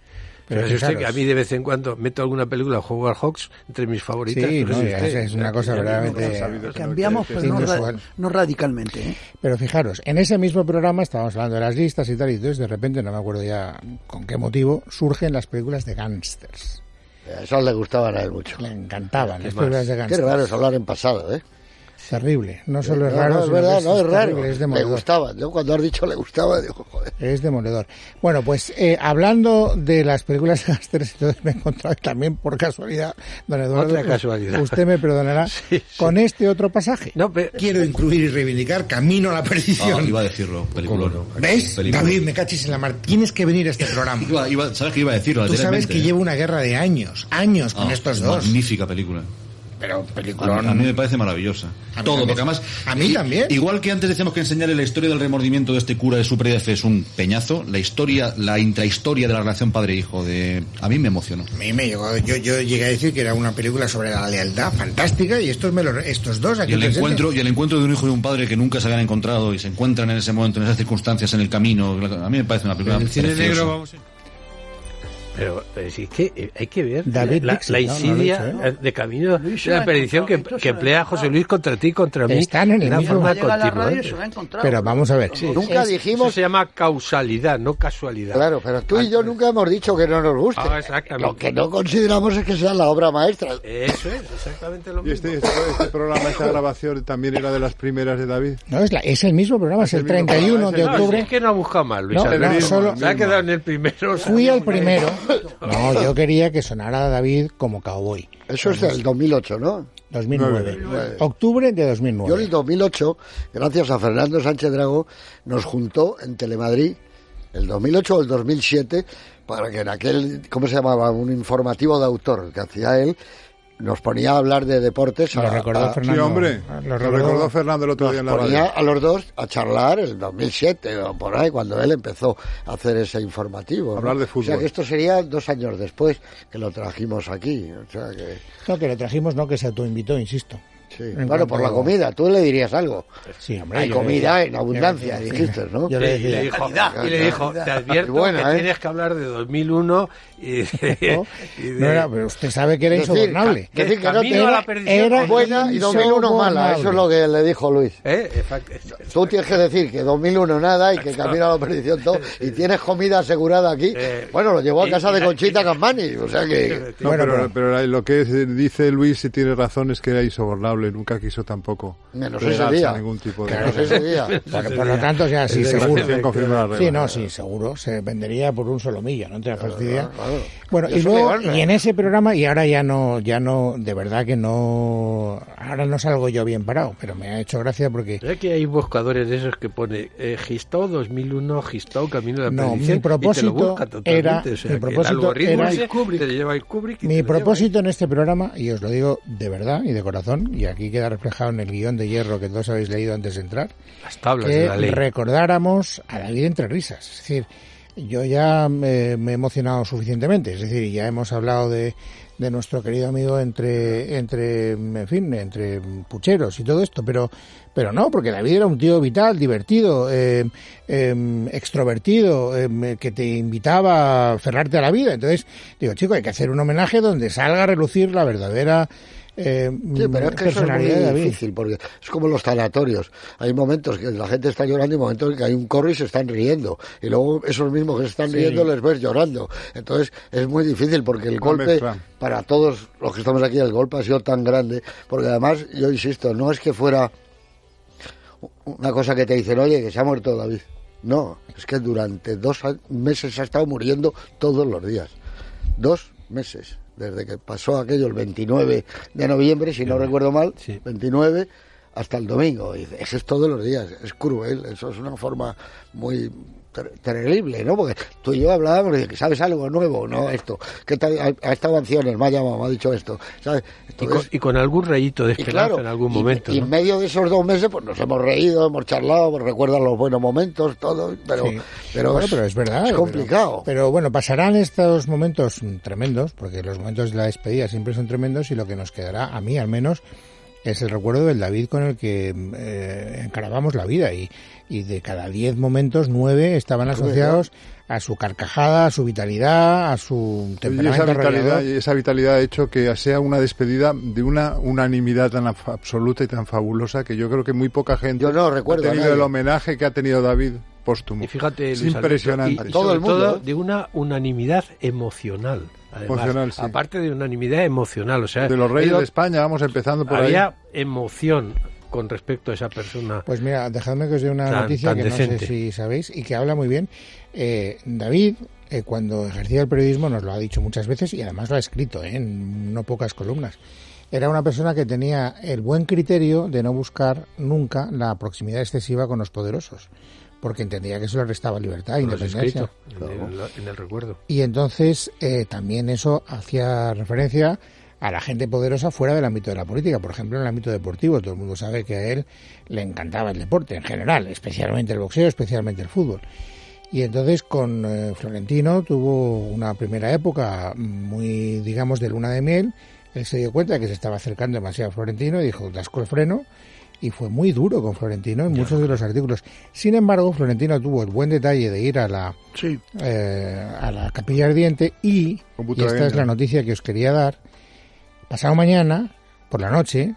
Pero Pero si usted fijaros. que a mí de vez en cuando meto alguna película Howard Hawks entre mis favoritas. Sí, pero no, si es, usted- es una cosa verdaderamente Cambiamos, pero no, ra- inusual. no radicalmente. ¿eh? Pero fijaros, en ese mismo programa estábamos hablando de las listas y tal, y entonces de repente, no me acuerdo ya con qué motivo, surgen las películas de gángsters. Eso le gustaban a él mucho. Le encantaban ¿Qué las más? películas de Qué gángsters. raro es hablar en pasado, ¿eh? Terrible. No solo es No, raro, no, es sino verdad, que no, es raro. terrible, es Le demoledor. gustaba. Yo cuando has dicho le gustaba, digo, joder. Es demoledor. Bueno, pues eh, hablando de las películas de gángsters, entonces me he encontrado también por casualidad, don Eduardo, Otra casualidad. usted me perdonará, Sí, sí. con este otro pasaje. No, pero... Quiero incluir y reivindicar Camino a la Ah, Perdición. iba a decirlo, película. ¿Ves? Película. David, me cachis en la mar. Tienes que venir a este programa. Iba, iba, ¿Sabes que iba a decirlo? Tú sabes literalmente, que ¿eh? llevo una guerra de años, años con Ah, estos dos. Magnífica película. Pero A, película. a mí me parece maravillosa. A mí Todo, también. porque además... A mí i- también. Igual que antes decíamos que enseñarle la historia del remordimiento de este cura de su pérdida de fe es un peñazo, la historia, la intrahistoria de la relación padre-hijo, de a mí me emocionó. A mí me llegó, yo, yo llegué a decir que era una película sobre la lealtad fantástica y estos, me lo, estos dos aquí Y el, presentes. encuentro, y el encuentro de un hijo y un padre que nunca se habían encontrado y se encuentran en ese momento, en esas circunstancias, en el camino. A mí me parece una película En el cine preciosa. negro vamos a... Pero, pero sí, es que eh, hay que ver David la, Dixon, la no, no lo he insidia dicho, ¿eh? eh, de camino Luis se de la la ha perdición que, encontrado, esto que se la ha emplea José Luis contra ti y contra mí. Están en el de una mismo- forma Llega a la continua. radio y ¿eh? se lo ha encontrado. Pero vamos a ver. Nunca Es- dijimos... Eso se llama causalidad, no casualidad. Claro, pero tú y yo nunca hemos dicho que no nos guste. Ah, exactamente. Lo que no consideramos es que sea la obra maestra. Eso es exactamente lo Y mismo. este, este, este programa, esta grabación también era de las primeras de David. No, es, la- es el mismo programa, es el el mismo treinta y uno programa, de es el- No, octubre. es que no ha buscado mal, Luis. No, Alberto. no, solo- Se ha quedado en el primero. Fui al primero. No, yo quería que sonara David como cowboy. Eso es del dos mil ocho, ¿no? dos mil nueve. Nueve. Octubre de dos mil Yo en nueve. el dos mil ocho, gracias a Fernando Sánchez Drago, nos juntó en Telemadrid el dos mil ocho o el dos mil siete para que en aquel, ¿cómo se llamaba? Un informativo de autor que hacía él, nos ponía a hablar de deportes. Lo a- recordó a- Fernando. Sí, hombre. Lo Lo recordó. recordó Fernando el otro día en la ponía radio. a los dos a charlar el dos mil siete o por ahí, cuando él empezó a hacer ese informativo. ¿no? Hablar de O sea fútbol. que esto sería dos años después que lo trajimos aquí. O sea que, No, que lo trajimos, no, que se autoinvitó, insisto. sí. En Bueno, cuanto- por la comida, tú le dirías algo. Sí, hombre. Hay yo le- comida en yo- abundancia, yo- dijiste, ¿no? Yo Y le le, y le decía, dijo, Calidad. y le dijo, te advierto Buena, que ¿eh? tienes que hablar de dos mil uno y de... no, y de- no era, pero usted sabe que era Decir, insobornable. que- decir que no Camino a era- la perdición. era- Buena y dos mil uno mala, eso es lo que le dijo Luis. ¿Eh? Exacto. Tú tienes que decir que dos mil uno nada y que camino a la perdición todo, y tienes comida asegurada aquí. Eh, Bueno, lo llevó a y- casa y de la- Conchita Campani, o sea que... No, Bueno, pero, pero- pero lo que es- dice Luis, si tiene razón, es que era insobornable. Nunca quiso tampoco Menos regarse ese día. a ningún tipo de... Menos ese día. Por, por lo tanto, ya sí, El de seguro. cien por ciento confirma la regla. Sí, no, sí, seguro. Se vendería por un solo millo, no te la fastidia. claro. Bueno, Yo y soy luego, legal, y en ese programa, y ahora ya no, ya no, de verdad que no, ahora no salgo yo bien parado, pero me ha hecho gracia porque ¿Sabes que hay buscadores de esos que pone eh, Gistau dos mil uno, Gistau Camino de la No, Perdición? mi propósito y te lo busca totalmente, era- o sea, mi que propósito el algoritmo era- ese te lleva el Kubrick y mi te lo lleva propósito en este programa, y os lo digo de verdad y de corazón, y aquí queda reflejado en el guión de hierro que todos habéis leído antes de entrar, ahí. Las tablas que de la ley. recordáramos a David entre risas. Es decir, yo ya me, me he emocionado suficientemente, es decir, ya hemos hablado de, de nuestro querido amigo entre, entre, en fin, entre pucheros y todo esto, pero, pero no, porque David era un tío vital, divertido, eh, eh, extrovertido, eh, que te invitaba a aferrarte a la vida. Entonces, digo, chico, hay que hacer un homenaje donde salga a relucir la verdadera eh, Sí, pero es que eso es personalidad de muy David. difícil, porque es como los tanatorios. Hay momentos que la gente está llorando y momentos en que hay un corro y se están riendo. Y luego esos mismos que se están Sí. riendo les ves llorando. Entonces es muy difícil porque el Una golpe, mezcla. para todos los que estamos aquí, el golpe ha sido tan grande. Porque además, yo insisto, no es que fuera una cosa que te dicen, oye, que se ha muerto David. No, es que durante dos a- meses ha estado muriendo todos los días. Dos meses. Desde que pasó aquello el veintinueve de noviembre, si no recuerdo mal, Sí. veintinueve, hasta el domingo. Y dice, eso es todos los días, es cruel, eso es una forma muy ter- terrible, ¿no? Porque tú y yo hablábamos de que sabes algo nuevo, ¿no? Esto, ¿qué tal? Ha, ha estado en Ciones, me ha llamado, me ha dicho esto, ¿sabes? Y Entonces, con, y con algún rayito de y esperanza claro, en algún y- momento. y ¿no? en medio de esos dos meses, pues nos hemos reído, hemos charlado, pues recuerdan los buenos momentos, todo, pero, Sí. pero, Bueno, es, pero es verdad. es pero- complicado. Pero, bueno, pasarán estos momentos mm, tremendos, porque los momentos de la despedida siempre son tremendos y lo que nos quedará, a mí al menos, es el recuerdo del David con el que eh, encarábamos la vida y, y de cada diez momentos, nueve estaban asociados a su carcajada, a su vitalidad, a su temperamento. Y esa vitalidad, arrollador. y esa vitalidad ha hecho que sea una despedida de una unanimidad tan af- absoluta y tan fabulosa que yo creo que muy poca gente Yo no recuerdo ha a tenido nadie. el homenaje que ha tenido David póstumo. Y fíjate, es Luis impresionante. Alberto, y, y Todo sobre el mundo, todo ¿eh? de una unanimidad emocional. Además, Emocional, sí. aparte de unanimidad emocional, o sea, De los reyes ellos- de España, vamos empezando por había ahí. emoción con respecto a esa persona. Pues mira, dejadme que os dé una Tan- noticia tan que decente. no sé si sabéis y que habla muy bien. Eh, David, eh, cuando ejercía el periodismo, nos lo ha dicho muchas veces y además lo ha escrito eh, en no pocas columnas. Era una persona que tenía el buen criterio de no buscar nunca la proximidad excesiva con los poderosos, porque entendía que eso le restaba libertad e Lo has independencia. escrito en el, en el recuerdo. Y entonces eh, también eso hacía referencia a la gente poderosa fuera del ámbito de la política, por ejemplo en el ámbito deportivo. Todo el mundo sabe que a él le encantaba el deporte en general, especialmente el boxeo, especialmente el fútbol. Y entonces con eh, Florentino tuvo una primera época muy, digamos, de luna de miel. Él se dio cuenta de que se estaba acercando demasiado a Florentino y dijo, dasco el freno. Y fue muy duro con Florentino en ya. muchos de los artículos. Sin embargo, Florentino tuvo el buen detalle de ir a la sí. eh, a la Capilla Ardiente y, y esta es la noticia que os quería dar, pasado mañana, por la noche,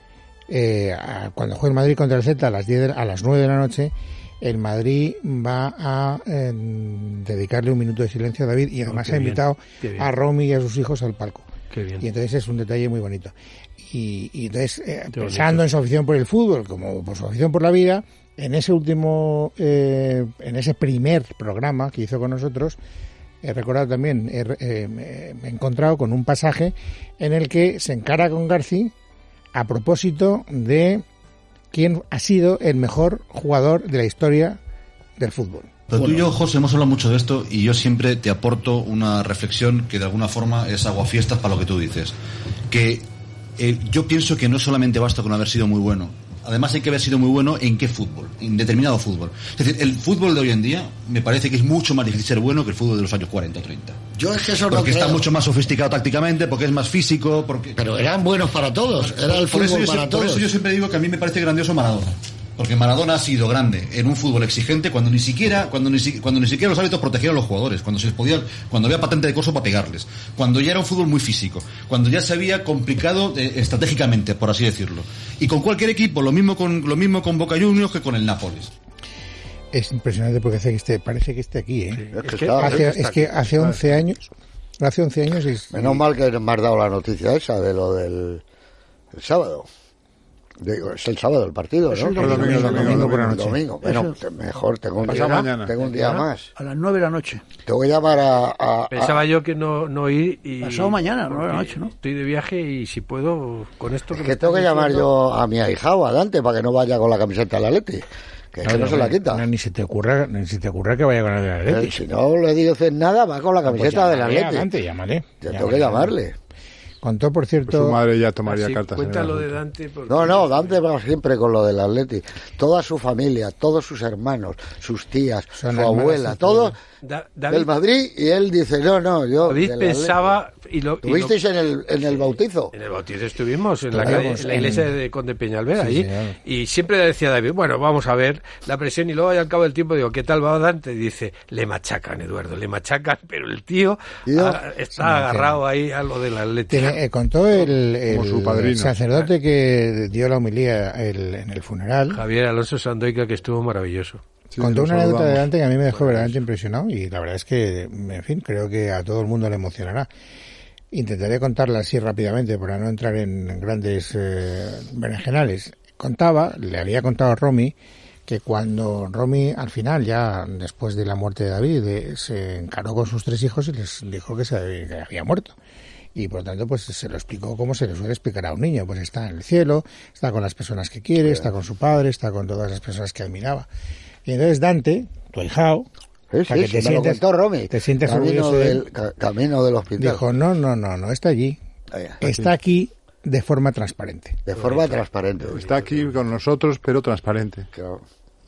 eh, a, cuando juegue el Madrid contra el Celta a las diez de, a las nueve de la noche, el Madrid va a eh, dedicarle un minuto de silencio a David y además oh, ha invitado a Romy y a sus hijos al palco. Qué bien. Y entonces es un detalle muy bonito. Y, y entonces, eh, pensando bonito. en su afición por el fútbol, como por su afición por la vida, en ese último, eh, en ese primer programa que hizo con nosotros, he recordado también, he, eh, me he encontrado con un pasaje en el que se encara con García a propósito de quién ha sido el mejor jugador de la historia del fútbol. Pero tú y yo, José, hemos hablado mucho de esto y yo siempre te aporto una reflexión que de alguna forma es aguafiestas para lo que tú dices. Que eh, yo pienso que no solamente basta con haber sido muy bueno. Además hay que haber sido muy bueno en qué fútbol, en determinado fútbol. Es decir, el fútbol de hoy en día me parece que es mucho más difícil ser bueno que el fútbol de los años cuarenta o treinta. Yo es que eso Porque no está creo. mucho más sofisticado tácticamente, porque es más físico, porque... Pero eran buenos para todos, era el por fútbol eso para yo, todos. Por eso yo siempre digo que a mí me parece grandioso Maradona. Porque Maradona ha sido grande en un fútbol exigente cuando ni siquiera cuando ni, cuando ni siquiera los árbitros protegieron a los jugadores, cuando se les podía, cuando había patente de corso para pegarles, cuando ya era un fútbol muy físico, cuando ya se había complicado eh, estratégicamente, por así decirlo. Y con cualquier equipo, lo mismo con lo mismo con Boca Juniors que con el Nápoles. Es impresionante porque hace que esté, parece que esté aquí, ¿eh? Sí, es, es que, que, está, hace, es es que hace once años, hace once años es... Menos mal que me has dado la noticia esa de lo del el sábado. Digo, es el sábado el partido, es ¿no? El domingo, el domingo, domingo, domingo por la noche. Domingo. Bueno, te, mejor, tengo un día, mañana. tengo un día más. A las nueve de la noche. Te voy a llamar a... a Pensaba a... yo que no, no ir y... Pasado mañana, nueve de la noche, ¿no? Estoy de viaje y si puedo, con esto... Es que, que me tengo que están llamar diciendo... yo a mi ahijado, a Dante, para que no vaya con la camiseta del Atleti. Que es que no se la quita. No, ni se te ocurra, ni se te ocurra que vaya con la del Atleti. Eh, si no le dices nada, va con la camiseta pues del Atleti. Adelante, llámale. Yo tengo que llamarle. Contó, por cierto... Pues su madre ya tomaría Así, cartas. Cuéntalo de Dante. Porque... No, no, Dante va siempre con lo del Atleti. Toda su familia, todos sus hermanos, sus tías, Son su abuela, todos Da, David, del Madrid. Y él dice, no, no, yo... David del pensaba... Y lo, ¿Tuvisteis y lo, en el en el bautizo? En el bautizo estuvimos, en, la, Claro, calle, pues, en la en- iglesia de Conde Peñalver, Sí, allí. señor. Y siempre decía David, bueno, vamos a ver la presión. Y luego al cabo del tiempo digo, ¿qué tal va Dante? Y dice, le machacan, Eduardo, le machacan. Pero el tío Yo- ah, está agarrado ahí a lo del Atlético. Tiene, eh, contó el, el Como su padrino. sacerdote que dio la homilía el- en el funeral. Javier Alonso Sandoica, que estuvo maravilloso. Sí, Contó nos una anécdota de saludamos. Dante que a mí me dejó verdaderamente impresionado y la verdad es que, en fin, creo que a todo el mundo le emocionará. Intentaré contarla así rápidamente para no entrar en grandes eh, berenjenales. Contaba, le había contado a Romy, que cuando Romy al final, ya después de la muerte de David, eh, se encaró con sus tres hijos y les dijo que se había, que había muerto. Y por tanto, pues se lo explicó como se le suele explicar a un niño. Pues está en el cielo, está con las personas que quiere, está con su padre, está con todas las personas que admiraba. Y entonces Dante, tu ahijao, Sí, para sí, que sí, me lo contó Romy. te sientes camino orgulloso de él, del, ca- camino del hospital. dijo, no, no, no, no está allí, Ahí, está aquí de forma transparente. de forma transparente. Está aquí con nosotros, pero transparente. Claro.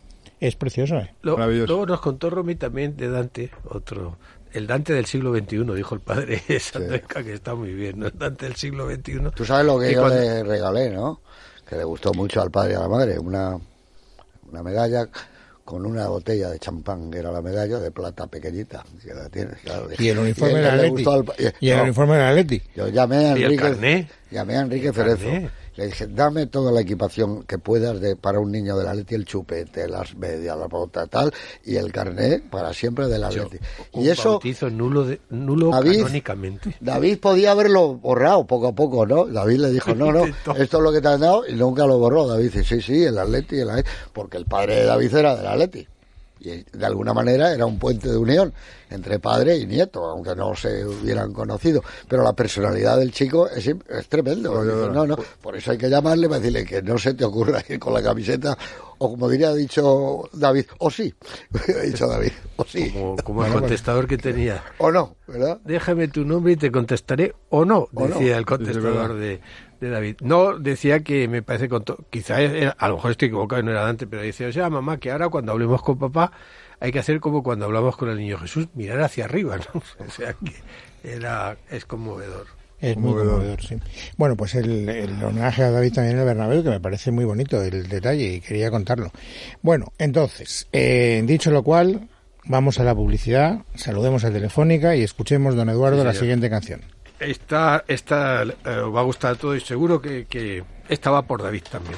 Es precioso, ¿eh? Lo- Maravilloso. luego nos contó Romy también de Dante, otro... El Dante del siglo veintiuno, dijo el padre Sandoica, que está muy bien, ¿no? El Dante del siglo veintiuno. Tú sabes lo que Y yo cuando- le regalé, ¿no? que le gustó mucho al padre y a la madre, una, una medalla con una botella de champán, que era la medalla de plata pequeñita, que la tiene, claro. Y el uniforme y era le Atleti. gustó al- Y el no, uniforme era Atleti. yo llamé a ¿Y el Enrique, carné? llamé a Enrique El Cerezo. carné. Le dije, dame toda la equipación que puedas de para un niño del Atleti, el chupete, las medias, la bota, tal, y el carné para siempre del Atleti. Un Y eso, bautizo nulo, de, nulo David, canónicamente. David podía haberlo borrado poco a poco, ¿no? David le dijo, no, no, Intentó. esto es lo que te han dado, y nunca lo borró. David dice, sí, sí, el Atleti, el Atleti, porque el padre de David era del Atleti. Y de alguna manera era un puente de unión entre padre y nieto, aunque no se hubieran conocido. Pero la personalidad del chico es, es tremendo. Dice, no, no, por eso hay que llamarle para decirle que no se te ocurra ir con la camiseta, o como diría dicho David, o sí, ha dicho David, o sí. Como, como el contestador que tenía. O no, ¿verdad? Déjame tu nombre y te contestaré o no, O decía no. el contestador de, de David. No, decía que me parece, con to- quizá era- a lo mejor estoy equivocado y no era Dante, pero decía, o sea, mamá, que ahora cuando hablemos con papá hay que hacer como cuando hablamos con el niño Jesús, mirar hacia arriba, ¿no? O sea, que era, es conmovedor. Es muy conmovedor, sí. Bueno, pues el, el homenaje a David también en el Bernabéu, que me parece muy bonito el detalle y quería contarlo. Bueno, entonces, eh, dicho lo cual, vamos a la publicidad, saludemos a Telefónica y escuchemos, don Eduardo, Sí, la señor. siguiente canción. Esta, esta eh, os va a gustar a todos y seguro que, que esta va por David también.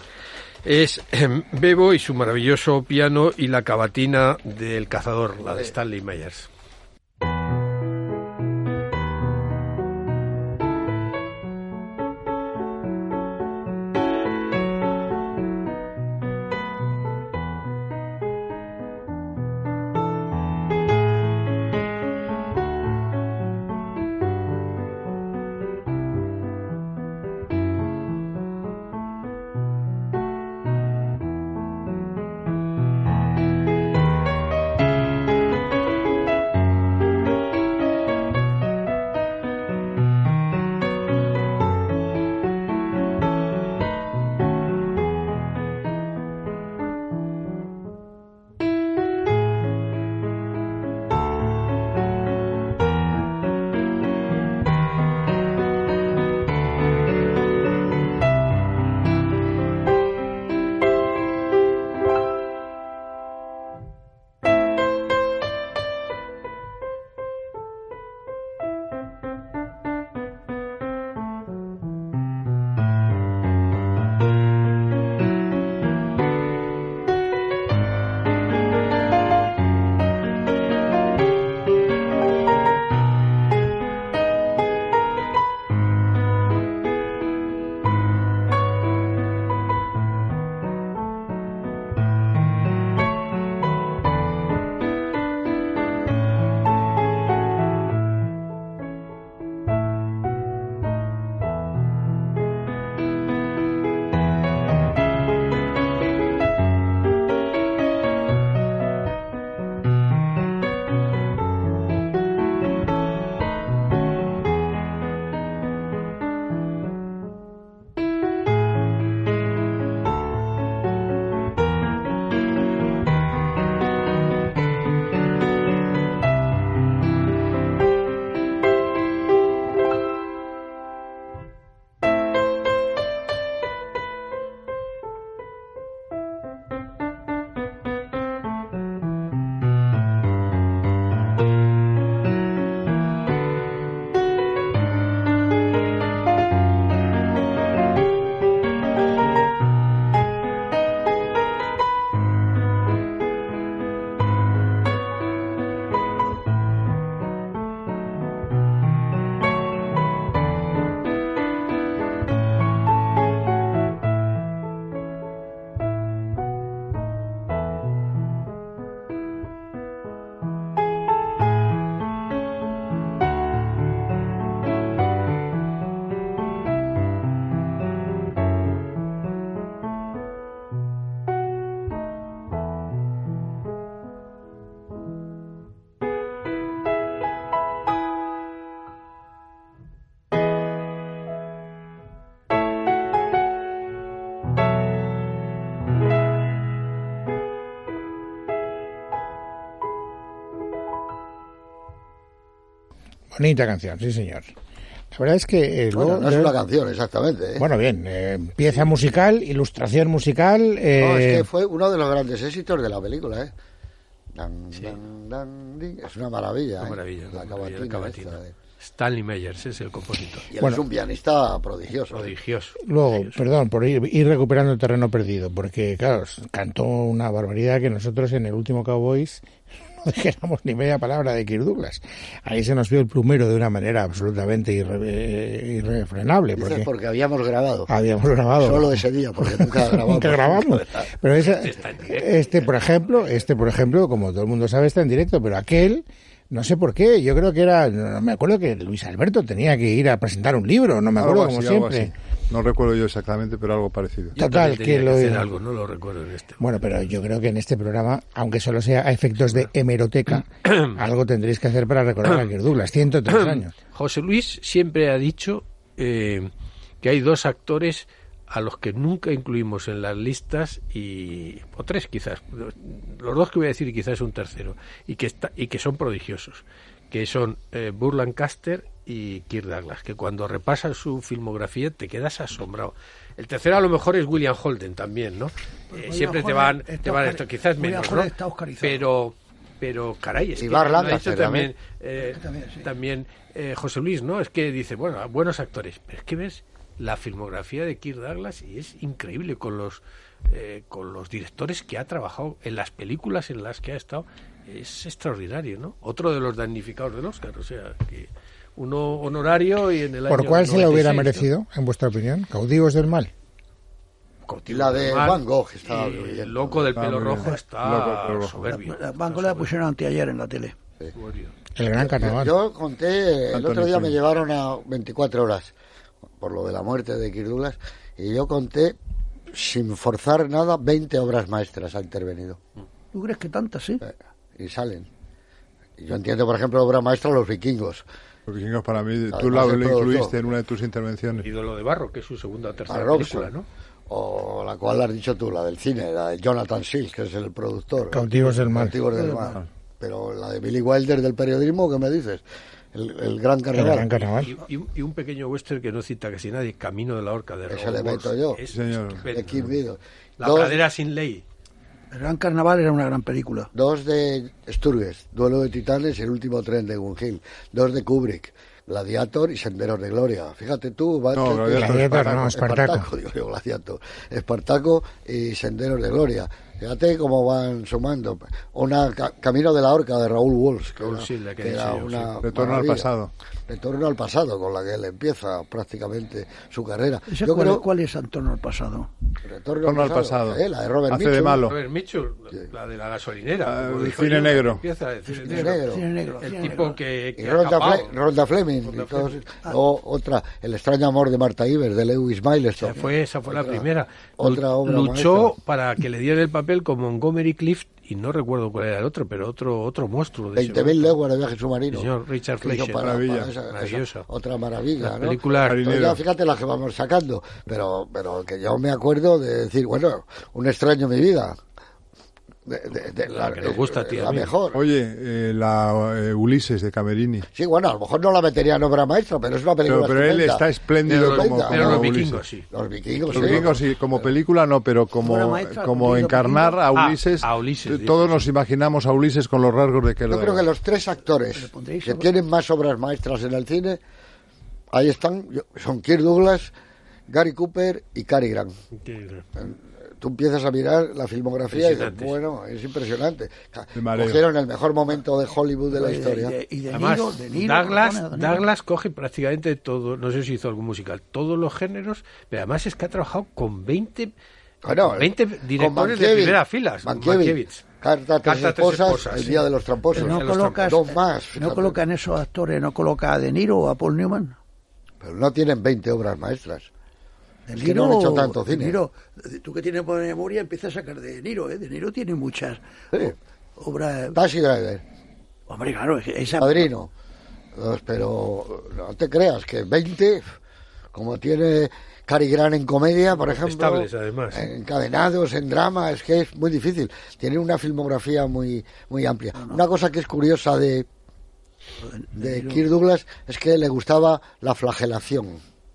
Es eh, Bebo y su maravilloso piano y la cavatina del cazador, la de Stanley Myers. Bonita canción, sí señor. La verdad es que... Eh, bueno, luego, no es de... una canción, exactamente. ¿eh? Bueno, bien, eh, pieza musical, ilustración musical... Eh... No, es que fue uno de los grandes éxitos de la película, ¿eh? Dan, sí. dan, dan, din. Es una maravilla, una maravilla, ¿eh? La maravilla, cavatina. cavatina. Esta, ¿eh? Stanley Meyers es el compositor. Y él bueno, es un pianista prodigioso. Prodigioso. Luego, prodigioso. perdón, por ir, ir recuperando el terreno perdido, porque, claro, cantó una barbaridad que nosotros en el último Cowboys no dijéramos ni media palabra de Kirk Douglas. Ahí se nos vio el plumero de una manera absolutamente irre, irrefrenable. Dices porque, porque habíamos grabado. Habíamos grabado. Solo ese día, porque nunca grabamos. Nunca grabamos. Pero esa, este, por ejemplo, este, por ejemplo, como todo el mundo sabe, está en directo, pero aquel... No sé por qué, yo creo que era, no me acuerdo que Luis Alberto tenía que ir a presentar un libro, no me acuerdo, algo así, como algo siempre. Así. No recuerdo yo exactamente, pero algo parecido. Total, que, que lo hacer algo, no lo recuerdo en este. Bueno, pero yo creo que en este programa, aunque solo sea a efectos de hemeroteca, algo tendréis que hacer para recordar a Kirk Douglas, ciento tres años. José Luis siempre ha dicho eh, que hay dos actores a los que nunca incluimos en las listas, y o tres quizás, los dos que voy a decir y quizás un tercero, y que está, y que son prodigiosos, que son eh, Burt Lancaster y Kirk Douglas, que cuando repasas su filmografía te quedas asombrado. El tercero a lo mejor es William Holden también, ¿no? Eh, siempre te van, te van esto, quizás menos, ¿no? Pero, pero caray, es y que Burt lo ha Lancaster dicho también, también, eh, también, sí. también eh, José Luis, ¿no? Es que dice, bueno, buenos actores, pero es que ves la filmografía de Kirk Douglas y es increíble con los eh, con los directores que ha trabajado en las películas en las que ha estado, es extraordinario, ¿no? Otro de los damnificados del Oscar, o sea, que uno honorario y en el ¿Por año cuál se le hubiera noventa y seis, merecido, ¿no? En vuestra opinión? ¿Cautivos del mal? Y la de Van Gogh está y bien. el loco del Está pelo muy rojo bien. está Loco del pelo rojo. soberbio. La Van Gogh la pusieron anteayer en la tele. Sí. El gran carnaval. Yo conté, el Anthony otro día Quinn. me llevaron a veinticuatro horas por lo de la muerte de Kirk Douglas y yo conté, sin forzar nada, veinte obras maestras ha intervenido. ¿Tú crees que tantas, sí? Eh, y salen. Y yo entiendo, por ejemplo, obra maestra Los Vikingos. Los Vikingos para mí, Además, tú lo, el lo productor. incluiste en una de tus intervenciones. Ídolo de Barro, que es su segunda o tercera A Robson. película, ¿no? O la cual has dicho tú, la del cine, la de Jonathan Shields, que es el productor. Cautivos del mal. Cautivos del mal. Pero la de Billy Wilder del periodismo, ¿qué me dices? El, el gran El carnaval. gran carnaval. Y, y un, y un pequeño western que no cita casi nadie, Camino de la Horca de Ese Raoul le meto Walsh. yo. Es Señor. estupendo. De Kid Video. La Dos- pradera sin ley. El Gran Carnaval era una gran película. Dos de Sturges, Duelo de Titanes y El último tren de Gunhill. Dos de Kubrick, Gladiator y Senderos de Gloria. Fíjate tú, va No, que- Gladiator, Gladiator, no, Espartaco. Espartaco, digo yo, Gladiator. Espartaco y Senderos de Gloria. Fíjate cómo van sumando. Una ca- Camino de la Horca de Raúl Walsh, que Raúl, era, sí, la que que he era dicho yo, una sí. Retorno al maravilla. pasado. Retorno al pasado, con la que él empieza prácticamente su carrera. ¿Ese Yo cuál, creo ¿Cuál es Antonio al pasado? Retorno, Retorno al pasado. eh, la de Robert Hace de Mitchum. malo. Robert Mitchum, la de la gasolinera. Ah, como el dijo cine yo, negro. Empieza el cine Cine negro. negro. Cine negro, El cine tipo negro. que, Y que ha Ronda, acabado. Fle- Ronda Fleming. Ronda y todo Fleming. eso. O otra, El extraño amor de Marta Iver, de Lewis Milestone. Esa fue, esa fue la Otra- primera. Otra Lu- obra Luchó maestra. para que le dieran el papel con Montgomery Clift, y no recuerdo cuál era el otro, pero otro otro monstruo de ese veinte mil momento. leguas de viaje submarino. El señor Richard Que hizo Fleischer. para- Maravilla. para esa- esa- Maravillosa. otra maravilla, La ¿no? película- Pero Marinero. ya fíjate las que vamos sacando. Pero, pero que yo me acuerdo de decir, bueno, Un extraño en mi vida. De, de- de La que nos gusta a ti, la a mí. mejor. Oye, eh, la eh, Ulises de Camerini. Sí, bueno, a lo mejor no la metería en obra maestra, pero es una película Pero, pero él estupenda. está espléndido Pero, como, pero como los Ulises. vikingos, sí. Los vikingos, Los sí. vikingos sí, como película no, pero Obra como, maestra, como con encarnar a Ah, Ulises, a Ulises, t- digo. todos nos imaginamos a Ulises con los rasgos de que Yo lo creo que los tres actores ¿Le pondréis que obra- tienen más obras maestras en el cine, ahí están, yo- son Kirk Douglas, Gary Cooper y Cary Grant. Tú empiezas a mirar la filmografía y dices, Impresionantes. bueno, es impresionante. Me mareo. Cogieron el mejor momento de Hollywood de la Y de- historia. y de- y de Además, Niro, de Niro, Douglas, lo pone, de Niro. Douglas coge prácticamente todo, no sé si hizo algún musical, todos los géneros, pero además es que ha trabajado con veinte, Bueno, con veinte con directores de Mankiewicz, primera fila. Mankiewicz, Mankiewicz. Carta a tres Carta a tres esposas, esposas, El sí. día de los tramposos. Pero no de los colocas, Dos más, no fíjate. colocan esos actores, no coloca a De Niro o a Paul Newman. Pero no tienen veinte obras maestras. De Es que no han hecho tanto De cine. Niro, tú que tienes buena memoria, empieza a sacar de Niro, ¿eh? De Niro tiene muchas Sí. obras. Taxi Driver, Hombre, claro, es que esa. Padrino. Dos, pero no te creas que veinte, como tiene Cary Grant en comedia, por ejemplo, Estables, además. encadenados en drama, es que es muy difícil. Tiene una filmografía muy muy amplia. Una cosa que es curiosa de de Kirk Douglas es que le gustaba la flagelación.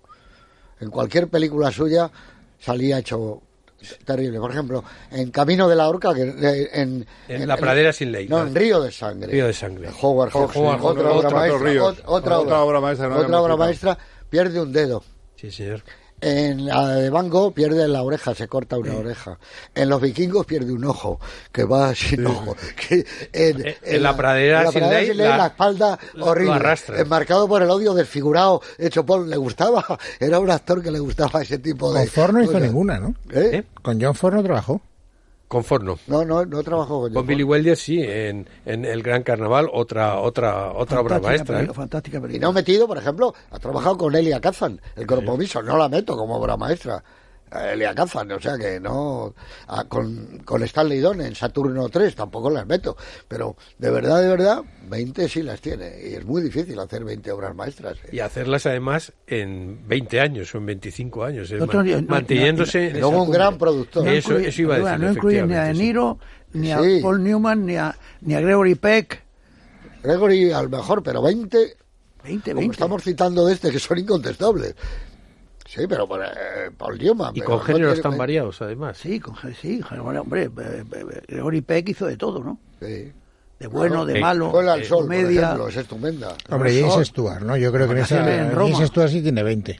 En cualquier película suya salía hecho terrible. Por ejemplo, en Camino de la Horca, que en, en, en La pradera sin ley. No, en Río de Sangre. Río de Sangre. Howard Hawks, otra, otra, obra maestra, otra, otra, otra obra maestra. No otra obra maestra, pierde un dedo. Sí, señor. En la de Van Gogh pierde la oreja, se corta una sí. oreja. En Los Vikingos pierde un ojo, que va sin sí. ojo. Que en, en, en la, la pradera, en la, pradera sin, sin ley, ley, la, la espalda la, horrible, enmarcado por el odio desfigurado, hecho por... Le gustaba, era un actor que le gustaba ese tipo de... Con Ford no hizo bueno, ninguna, ¿no? ¿Eh? ¿Eh? Con John Ford no trabajó. Con Ford no. No, no, no trabajó con John Con Billy Wilder sí, en, en El Gran Carnaval, otra otra otra obra maestra. Película, ¿eh? Fantástica película. Y no metido, por ejemplo, ha trabajado con Elia Kazan, El Compromiso, no la meto como obra maestra. Elia Kazan, o sea que no... A, con, con Stanley Donen en Saturno tres tampoco las meto, pero de verdad, de verdad, veinte sí las tiene, y es muy difícil hacer veinte obras maestras. ¿eh? Y hacerlas además en veinte años o en veinticinco años, ¿eh? Man, no, manteniéndose... No, no, un gran productor. No eso, eso iba a decir, no incluye ni a De Niro, ni a sí. Paul Newman, ni a, ni a Gregory Peck. Gregory al mejor, pero veinte... veinte, como veinte. Estamos citando de este, que son incontestables. Sí, pero por, eh, Paul Newman. Y con géneros no tan variados, además. Sí, con, sí, bueno, hombre, Gregory Peck hizo de todo, ¿no? Sí. De bueno, claro, de malo, Vuela al de sol, comedia. Por ejemplo, es estupenda. Hombre, James Stewart, ¿no? Yo creo que en esa, James Stewart sí tiene veinte.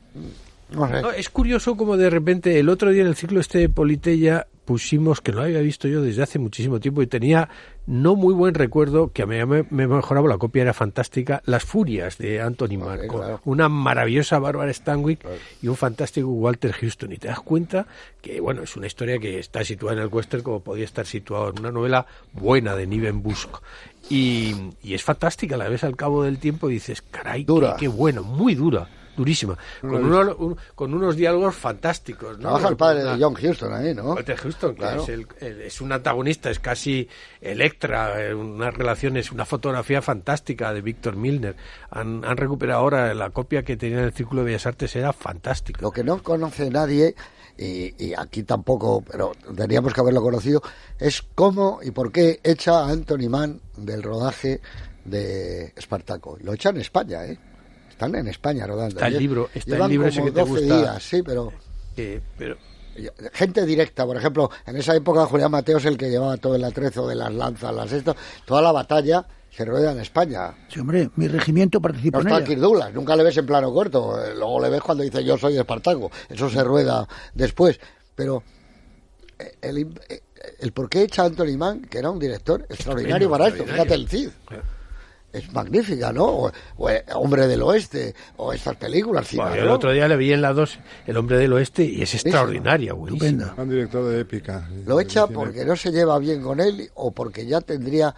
No sé. No, es curioso como de repente el otro día en el ciclo este de Politeia pusimos, que no lo había visto yo desde hace muchísimo tiempo y tenía no muy buen recuerdo, que a mí me, me mejoraba, la copia era fantástica, Las Furias de Anthony Mann, okay, claro. con una maravillosa Barbara Stanwyck claro. y un fantástico Walter Houston. Y te das cuenta que, bueno, es una historia que está situada en el western como podía estar situado en una novela buena de Niven Busk. Y, y es fantástica, la ves al cabo del tiempo y dices, caray, qué, qué bueno, muy dura. Durísima, con, uno, un, con unos diálogos fantásticos, ¿no? Trabaja el padre de John Huston ahí, ¿no? Walter Houston, claro. que es, el, el, es un antagonista, es casi Electra, una relación, es una fotografía fantástica de Víctor Milner. Han, han recuperado ahora la copia que tenía en el Círculo de Bellas Artes, era fantástica. Lo que no conoce nadie, y, y aquí tampoco, pero teníamos que haberlo conocido, es cómo y por qué echa a Anthony Mann del rodaje de Espartaco. Lo echa en España, ¿eh? Están en España rodando. Está el libro, está Llevan el libro como ese que te doce gusta. días, sí, pero... Eh, pero... Gente directa, por ejemplo, en esa época Julián Mateo es el que llevaba todo el atrezo de las lanzas, las esto, toda la batalla se rueda en España. Sí, hombre, mi regimiento participa no en está ella. Kirk Douglas, nunca le ves en plano corto, luego le ves cuando dice yo soy Espartaco, eso se rueda después, pero el, el, el por qué echa a Anthony Mann, que era un director extraordinario para esto, fíjate el Cid. Es magnífica, ¿no? O, o Hombre del Oeste, o estas películas. Bueno, el otro día le vi en la dos El Hombre del Oeste y es extraordinaria, buenísima. Un director de épica. Lo echa porque no se lleva bien con él o porque ya tendría...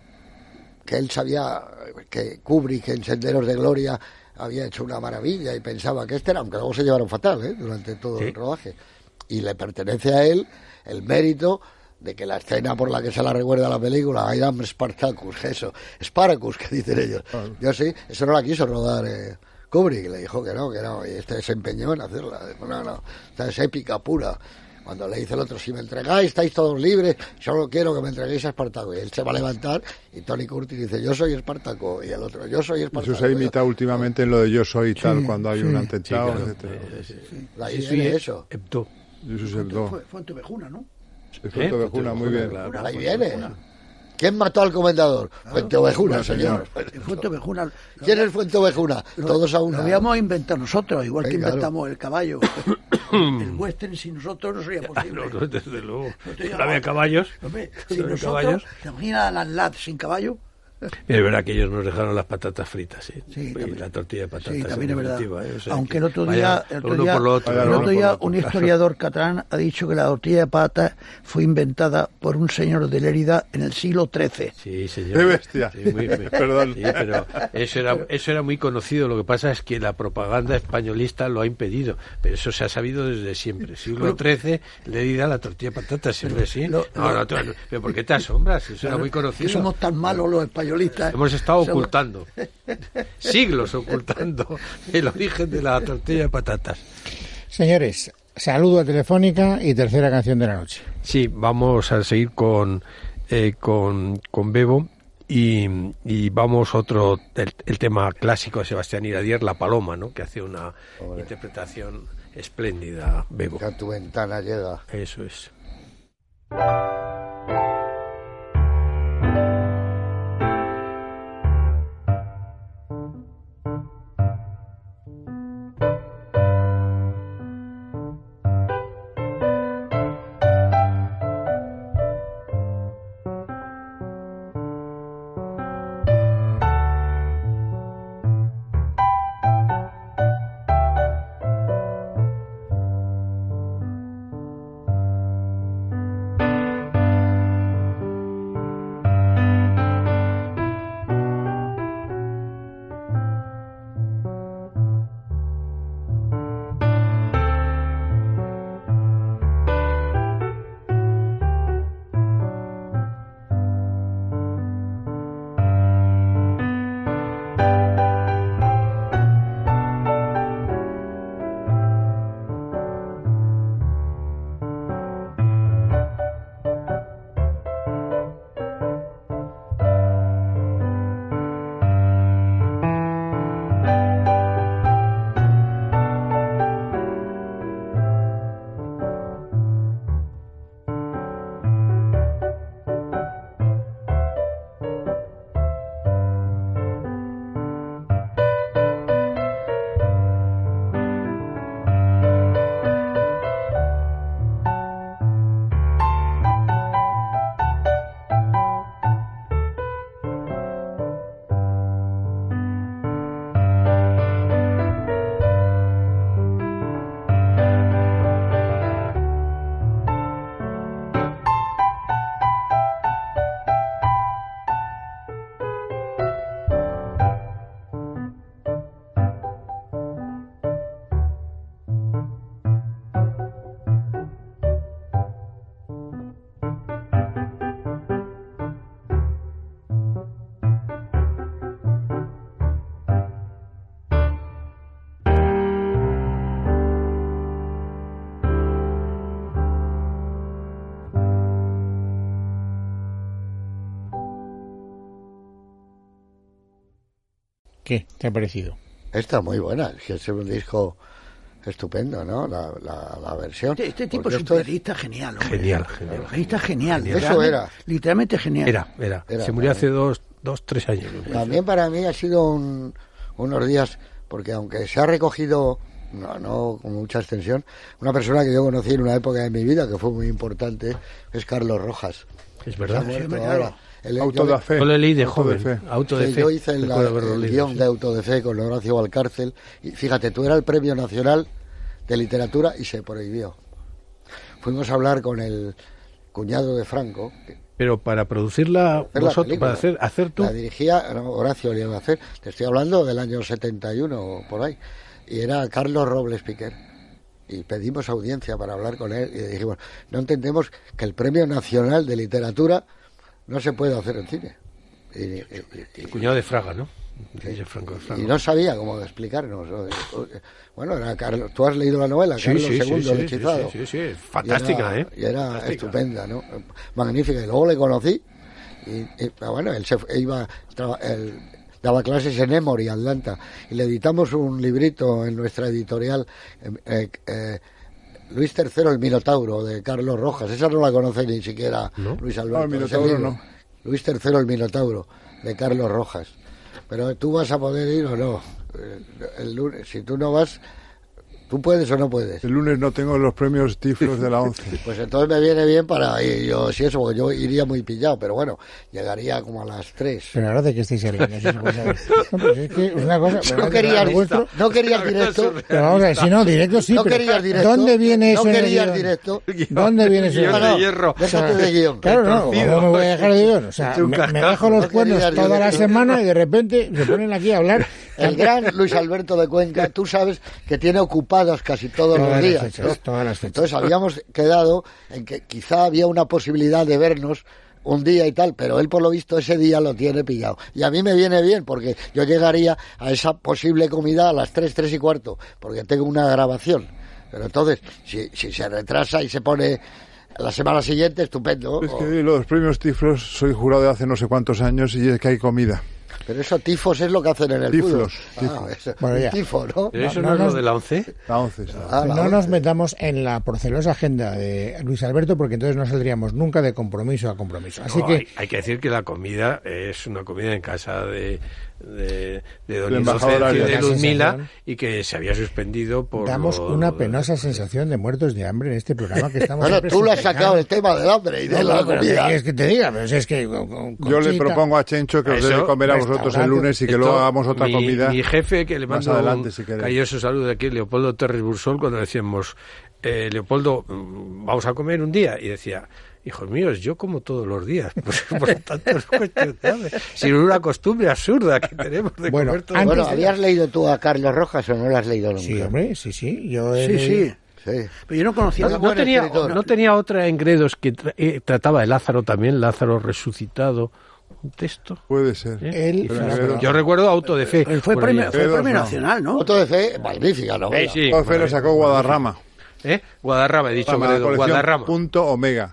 que él sabía que Kubrick en Senderos de Gloria había hecho una maravilla y pensaba que este era, aunque luego se llevaron fatal, ¿eh? Durante todo sí. el rodaje. Y le pertenece a él el mérito de que la escena por la que se la recuerda la película, I am Spartacus, eso, Spartacus, que dicen ellos. Claro. Yo sí, eso no la quiso rodar eh, Kubrick, le dijo que no, que no, y este se empeñó en hacerla. No, no, esta es épica pura. Cuando le dice el otro, si me entregáis, estáis todos libres, solo quiero que me entreguéis a Espartaco. Y él se va a levantar y Tony Curtis dice, yo soy Espartaco. Y el otro, yo soy Espartaco. Eso se ha imitado últimamente en lo de yo soy tal, sí, cuando hay sí, un atentado, sí, claro. etcétera. Sí, sí, sí. Ahí viene eso. Hebdo. Jesús Hebdo. Fuente Vejuna, ¿no? Fuente Ovejuna, muy bien. Claro. Ahí viene. ¿Quién mató al comendador? Claro. Fuente Ovejuna, señor. Fuente Ovejuna. ¿Quién es Fuente Ovejuna? Todos a una. Lo habíamos inventado nosotros, igual que inventamos el caballo. El western sin nosotros no sería posible. No, no, desde luego. No había caballos. Hombre, sin nosotros, ¿te imaginas a las sin caballo? Es verdad que ellos nos dejaron las patatas fritas, ¿sí? Sí, y la tortilla de patatas. Sí, también es verdad. ¿eh? O sea, aunque el otro día, vaya, el otro día, otro, el ¿no? otro día un historiador catalán ha dicho que la tortilla de patatas fue inventada por un señor de Lérida en el siglo trece. Sí, señor. ¡Qué bestia! Sí, muy, muy, Perdón. Sí, pero eso era, eso era muy conocido. Lo que pasa es que la propaganda españolista lo ha impedido. Pero eso se ha sabido desde siempre. Siglo trece, Lérida, la tortilla de patatas, siempre sí. Lo, no, no, no, pero ¿por qué te asombras? Eso era muy conocido. Que somos tan malos los españolistas. Hemos estado ocultando, siglos ocultando el origen de la tortilla de patatas. Señores, saludo a Telefónica y tercera canción de la noche. Sí, vamos a seguir con, eh, con, con Bebo Y, y vamos otro, el, el tema clásico de Sebastián Iradier, La Paloma, ¿no? Que hace una Hombre. interpretación espléndida, Bebo. Que a tu ventana llega. Eso es. ¿Qué te ha parecido? Está muy buena, es que es un disco estupendo, ¿no? La, la, la versión. Este, este tipo Porque es un esto pianista genial, hombre. Genial, genial. Un pianista genial. Eso realmente- era. Literalmente genial. Era, era. Era, Se murió era. hace dos, dos, tres años. También para mí ha sido un, unos días, porque aunque se ha recogido, no, no con mucha extensión, una persona que yo conocí en una época de mi vida que fue muy importante, es Carlos Rojas. Es verdad. Se ha muerto Sí, ahora. claro. Él- Auto yo- de fe. Yo le leí de Auto joven. fe. Auto de Sí, fe. yo hice el, Recuerdo haberlo el leído, guión sí. de Auto de Fe con Horacio Valcárcel y fíjate, tú era el Premio Nacional de Literatura y se prohibió. Fuimos a hablar con el cuñado de Franco, que Pero para producirla hacer la vosotros, película. para hacer, hacer tú. La dirigía, no, Horacio le iba a hacer, te estoy hablando del año setenta y uno o por ahí, y era Carlos Robles Piquer. Y pedimos audiencia para hablar con él y dijimos, no entendemos que el Premio Nacional de Literatura no se puede hacer en cine. Y, y- y- El cuñado de Fraga, ¿no? De Franco de Fraga. y no sabía cómo explicarnos. ¿no? Bueno, era Carlos, tú has leído la novela, Sí, Carlos sí, sí, segundo, sí, el sí, hechizado. sí, sí, sí, fantástica, y era, ¿eh? Y era Fantástica. estupenda, ¿no? Magnífica. Y luego le conocí y, y, pero bueno, él se fue- iba, traba- él daba clases en Emory, Atlanta, y le editamos un librito en nuestra editorial, eh, eh, eh, Luis tercero, el Minotauro, de Carlos Rojas. Esa no la conoce ni siquiera ¿No? Luis No, Alberto. el ese Minotauro libro. no. Luis tercero, el Minotauro, de Carlos Rojas. Pero tú vas a poder ir o no. Eh, El lunes, si tú no vas, tú puedes o no puedes. El lunes no tengo los premios Tiflos de la once. Pues entonces me viene bien para ir yo, si eso, porque yo iría muy pillado, pero bueno, llegaría como a las tres. Pero ahora de qué estáis hablando. Si se puede saber. No, pues es que es una cosa. No querías, lo vuestro- no querías directo. Pero vamos a ver, si no, directo sí. No pero querías directo. ¿dónde viene eso? No en el querías guión? directo. ¿Dónde viene eso? Guión No, no, de hierro. déjate de guión. Claro, no, Retorcido. ¿cómo me voy a dejar de guión? O sea, Hecho un me, me cascajo. dejo los No cuernos querías toda la directo. semana y de repente se ponen aquí a hablar. El gran Luis Alberto de Cuenca, tú sabes que tiene ocupados casi todos Todas los las días. fechas, ¿no? todas las fechas. Entonces habíamos quedado en que quizá había una posibilidad de vernos un día y tal, pero él por lo visto ese día lo tiene pillado. Y a mí me viene bien porque yo llegaría a esa posible comida a las tres, tres y cuarto, porque tengo una grabación. Pero entonces, si, si se retrasa y se pone la semana siguiente, estupendo. Es que los premios Tiflos soy jurado de hace no sé cuántos años y es que hay comida. Pero eso tifos es lo que hacen en el Tiflos, fútbol. tifos. Ah, eso, Bueno, ya. tifo, ¿no? ¿Pero eso No, no, no es nos- lo de la once? La once. Ah, la no nos once. metamos en la procelosa agenda de Luis Alberto porque entonces no saldríamos nunca de compromiso a compromiso. Así No, que hay, hay que decir que la comida es una comida en casa de, de, de Don El embajador Inocencio y de Arias. Ludmila Sensación. y que se había suspendido por... damos lo- una lo de- penosa sensación de muertos de hambre en este programa que estamos Bueno, siempre tú le has superando. sacado el tema del hambre y de No, la no, pero ¿qué comida. quieres que te diga? Pero si es que con- con Yo le Conchita- propongo a Chencho que os Eso, dé de comer a vosotros el restaurante. lunes y que Esto, luego hagamos otra mi, comida. Mi jefe, que le más mando adelante, un si queréis. calloso saludo de aquí, Leopoldo Torres Bursol, cuando decíamos, eh, Leopoldo, mm, vamos a comer un día, y decía, hijos míos, yo como todos los días, pues, por lo tanto no es cuestión de hambre, sino una costumbre absurda que tenemos de Bueno, comer todos antes Bueno, los ¿habías días. leído tú a Carlos Rojas o no lo has leído nunca? Sí, hombre, sí, sí. Yo he Sí, leído- sí. Sí. Pero yo no conocía... No, No buen tenía, escritor. no tenía otra en Gredos que tra- eh, trataba de Lázaro también, Lázaro resucitado, un texto. Puede ser. ¿eh? Él- Y Pero fue- Gredos- yo recuerdo Auto de Fe. Pero fue por premio, allá. fue Gredos premio no. nacional, ¿no? Otro de fe, magnífica novela. Sí, sí. Todo fe lo sacó Guadarrama. ¿Eh? Guadarrama, he dicho Para la Gredos, colección Guadarrama. Punto Omega.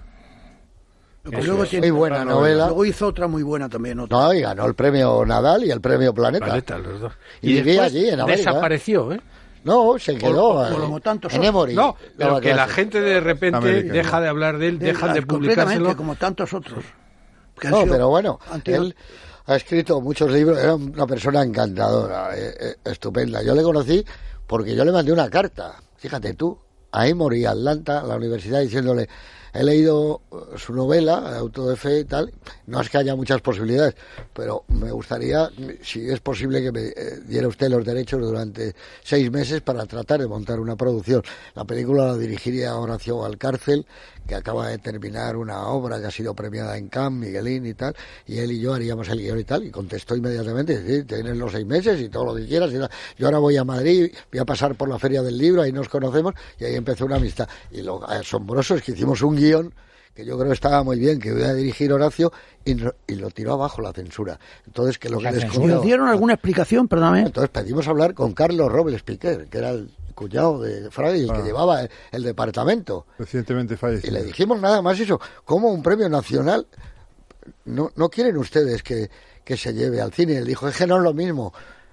Pero luego Muy tiene- buena novela. Luego hizo otra muy buena también. Otra. No, y ganó el premio Nadal y el premio Planeta. Planeta, los dos. Y vivía después allí, en América. desapareció, ¿eh? No, se quedó Por- eh, por como tantos en otros. Emory. No, pero Daba que la clase. gente de repente América, deja ¿no? de hablar de él, dejan de Completamente, publicárselo. como tantos otros. que han No, sido pero bueno, anti- él ha escrito muchos libros, era una persona encantadora, eh, eh, estupenda. Yo le conocí porque yo le mandé una carta, fíjate tú, a Emory, Atlanta, a la universidad, diciéndole, he leído eh, su novela, Auto de Fe y tal, no es que haya muchas posibilidades, pero me gustaría, si es posible, que me eh, diera usted los derechos durante seis meses para tratar de montar una producción. La película la dirigiría Horacio Valcárcel, que acaba de terminar una obra que ha sido premiada en Cannes, Miguelín y tal, y él y yo haríamos el guión y tal, y contestó inmediatamente, sí, tienes los seis meses y todo lo que quieras, y tal. Yo ahora voy a Madrid, voy a pasar por la Feria del Libro, ahí nos conocemos, y ahí empezó una amistad. Y lo asombroso es que hicimos un guión que yo creo estaba muy bien, que iba a dirigir Horacio, y, no- y lo tiró abajo la censura. Entonces, que lo que La descubrió... ¿Nos dieron alguna explicación? Perdóname. Entonces pedimos hablar con Carlos Robles Piquer, que era el cuñado de Fraga y el que Ah. llevaba el, el departamento. Recientemente Y fallecido. le dijimos nada más eso, como un premio nacional, no, no quieren ustedes que, que se lleve al cine. Y él dijo, es que no es lo mismo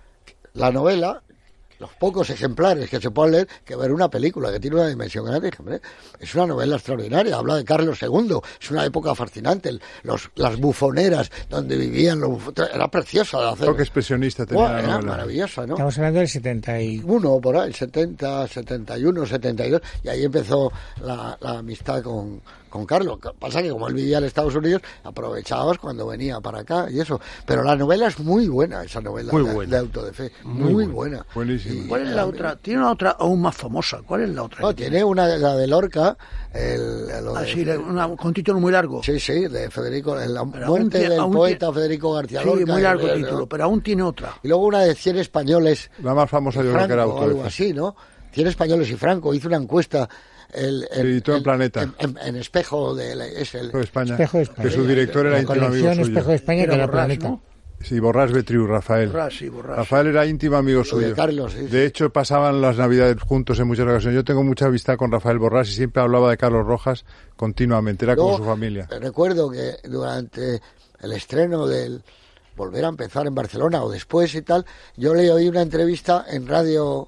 la novela, los pocos ejemplares que se pueden leer, que ver una película que tiene una dimensión grande. Dije, hombre, es una novela extraordinaria, habla de Carlos segundo, es una época fascinante, el- los, las bufoneras donde vivían los bufo- era preciosa de hacer. Toque expresionista tenía Buah, la era novela. maravillosa, ¿no? Estamos hablando del setenta y Uno por ahí, setenta, setenta y uno, setenta y dos, y ahí empezó la, la amistad con, con Carlos. Pasa que como él vivía en Estados Unidos, aprovechabas cuando venía para acá y eso. Pero la novela es muy buena, esa novela Muy de, buena. de Auto de Fe, muy, Muy buena. Buenísimo. Y- ¿Cuál es la otra? Tiene una otra aún más famosa. ¿Cuál es la otra? No, tiene una, la de Lorca, el, el- lo Ah, de- sí, la- una- con título muy largo. sí, sí, de Federico, la Pero aún muerte tiene- del aún poeta tiene- Federico García Sí, Lorca. muy largo y- el título, pero aún tiene otra. Y luego una de cien españoles. La más famosa yo creo que era Franco, Auto de algo Fe. así, ¿no? cien españoles y Franco hizo una encuesta. El, Se editó en Planeta. En, en- en Espejo de la- es el, Espejo de España. Espejo de España. Que su director era la íntimo amigo colección suyo. Espejo de España, Era que era Borràs, Planeta. ¿no? Sí, Borràs Betriu, Rafael. Borràs, sí, Borràs. Rafael era íntimo amigo Lo de suyo. Carlos, sí, sí. De hecho, pasaban las Navidades juntos en muchas ocasiones. Yo tengo mucha amistad con Rafael Borràs y siempre hablaba de Carlos Rojas continuamente. Era como Luego, su familia. Recuerdo que durante el estreno del Volver a empezar en Barcelona o después y tal, yo le oí una entrevista en radio,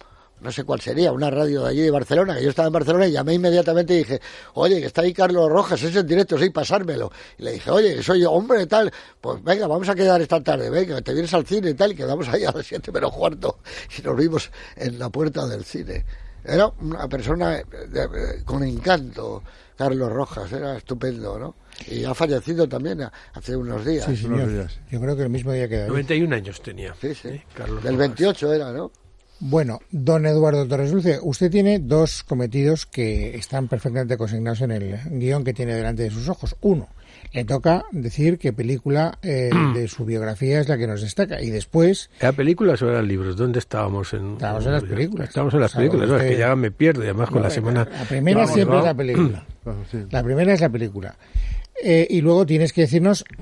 no sé cuál sería, una radio de allí de Barcelona, que yo estaba en Barcelona y llamé inmediatamente y dije, oye, que está ahí Carlos Rojas, es en directo, sí, pasármelo. Y le dije, oye, que soy yo, hombre, tal, pues venga, vamos a quedar esta tarde, venga, te vienes al cine y tal, y quedamos ahí a las siete menos cuarto y nos vimos en la puerta del cine. Era una persona de- de- con encanto, Carlos Rojas, era estupendo, ¿no? Y ha fallecido también a- hace unos días. Sí, Unos señor. días. Yo creo que el mismo día que David. noventa y un años tenía. Sí, sí. ¿eh? Carlos Del Rojas. veintiocho era, ¿no? Bueno, don Eduardo Torres Dulce, usted tiene dos cometidos que están perfectamente consignados en el guión que tiene delante de sus ojos. Uno, le toca decir qué película eh, de su biografía es la que nos destaca. Y después, ¿Era películas o eran libros? ¿Dónde estábamos? En, Estábamos en las películas. Estamos en las Sabe películas. No, es usted- que ya me pierdo y además con la semana... la primera Vamos, siempre es vamos. la película. Ah, sí. La primera es la película. Eh, y luego tienes que decirnos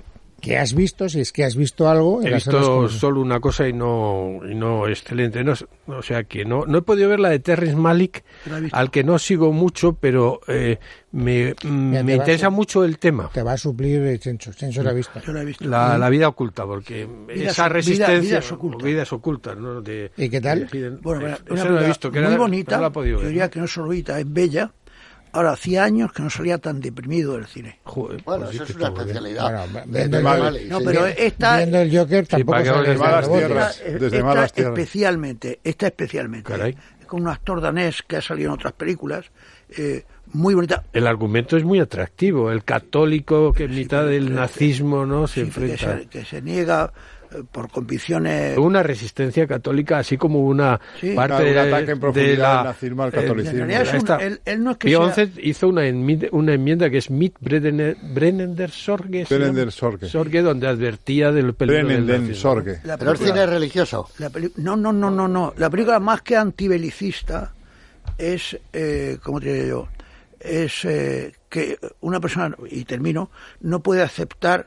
que has visto, si es que has visto algo. En He las salas visto como- solo una cosa y no y no excelente. No, o sea que no no he podido ver la de Terrence Malick, La he visto. al que no sigo mucho, pero eh, me, mm, Mira, me te va interesa a su- mucho el tema. Te va a suplir eh, Chencho. Chencho la ha visto. Yo la he visto. La, la vida oculta, porque Vidas- esa vida- resistencia... vidas ocultas. Vidas ocultas, ¿no? De, ¿Y qué tal? de Hidden- Bueno, eh, una esa no la he película visto, que muy era- bonita, no la he podido yo ver, diría ¿no? que no solo bonita, es bella. Ahora, hacía años que no salía tan deprimido del cine. Joder, Bueno, pues sí eso que es una está muy bien. especialidad. Bueno, de- viendo de el- Malick, No, sí. pero esta, Viendo el Joker tampoco para que sale desde de malas rebote. tierras. esta, Desde esta malas tierras. especialmente, esta especialmente. Caray. Es con un actor danés que ha salido en otras películas, eh, muy bonita. El argumento es muy atractivo. El católico que en Sí, mitad pero- del pero- nazismo no se Sí, que, enfrenta. se, que se niega eh, por convicciones. Una resistencia católica, así como una Sí. parte Claro, un de, ataque en de profundidad la... al nazismo, al eh, catolicismo. En realidad es un- Esta- él- él no es que Pío sea- once hizo una, enmi- una enmienda que es Mit Brennender Sorge, ¿se Brennender llama? Sorge. Sorge, donde advertía del peligro del Brennenden nazismo. Sorge. La Pero el película- cine es religioso. La peli- no, no, no, no, no. La película más que antibelicista es, eh, ¿cómo te diría yo? Es eh, que una persona, y termino, no puede aceptar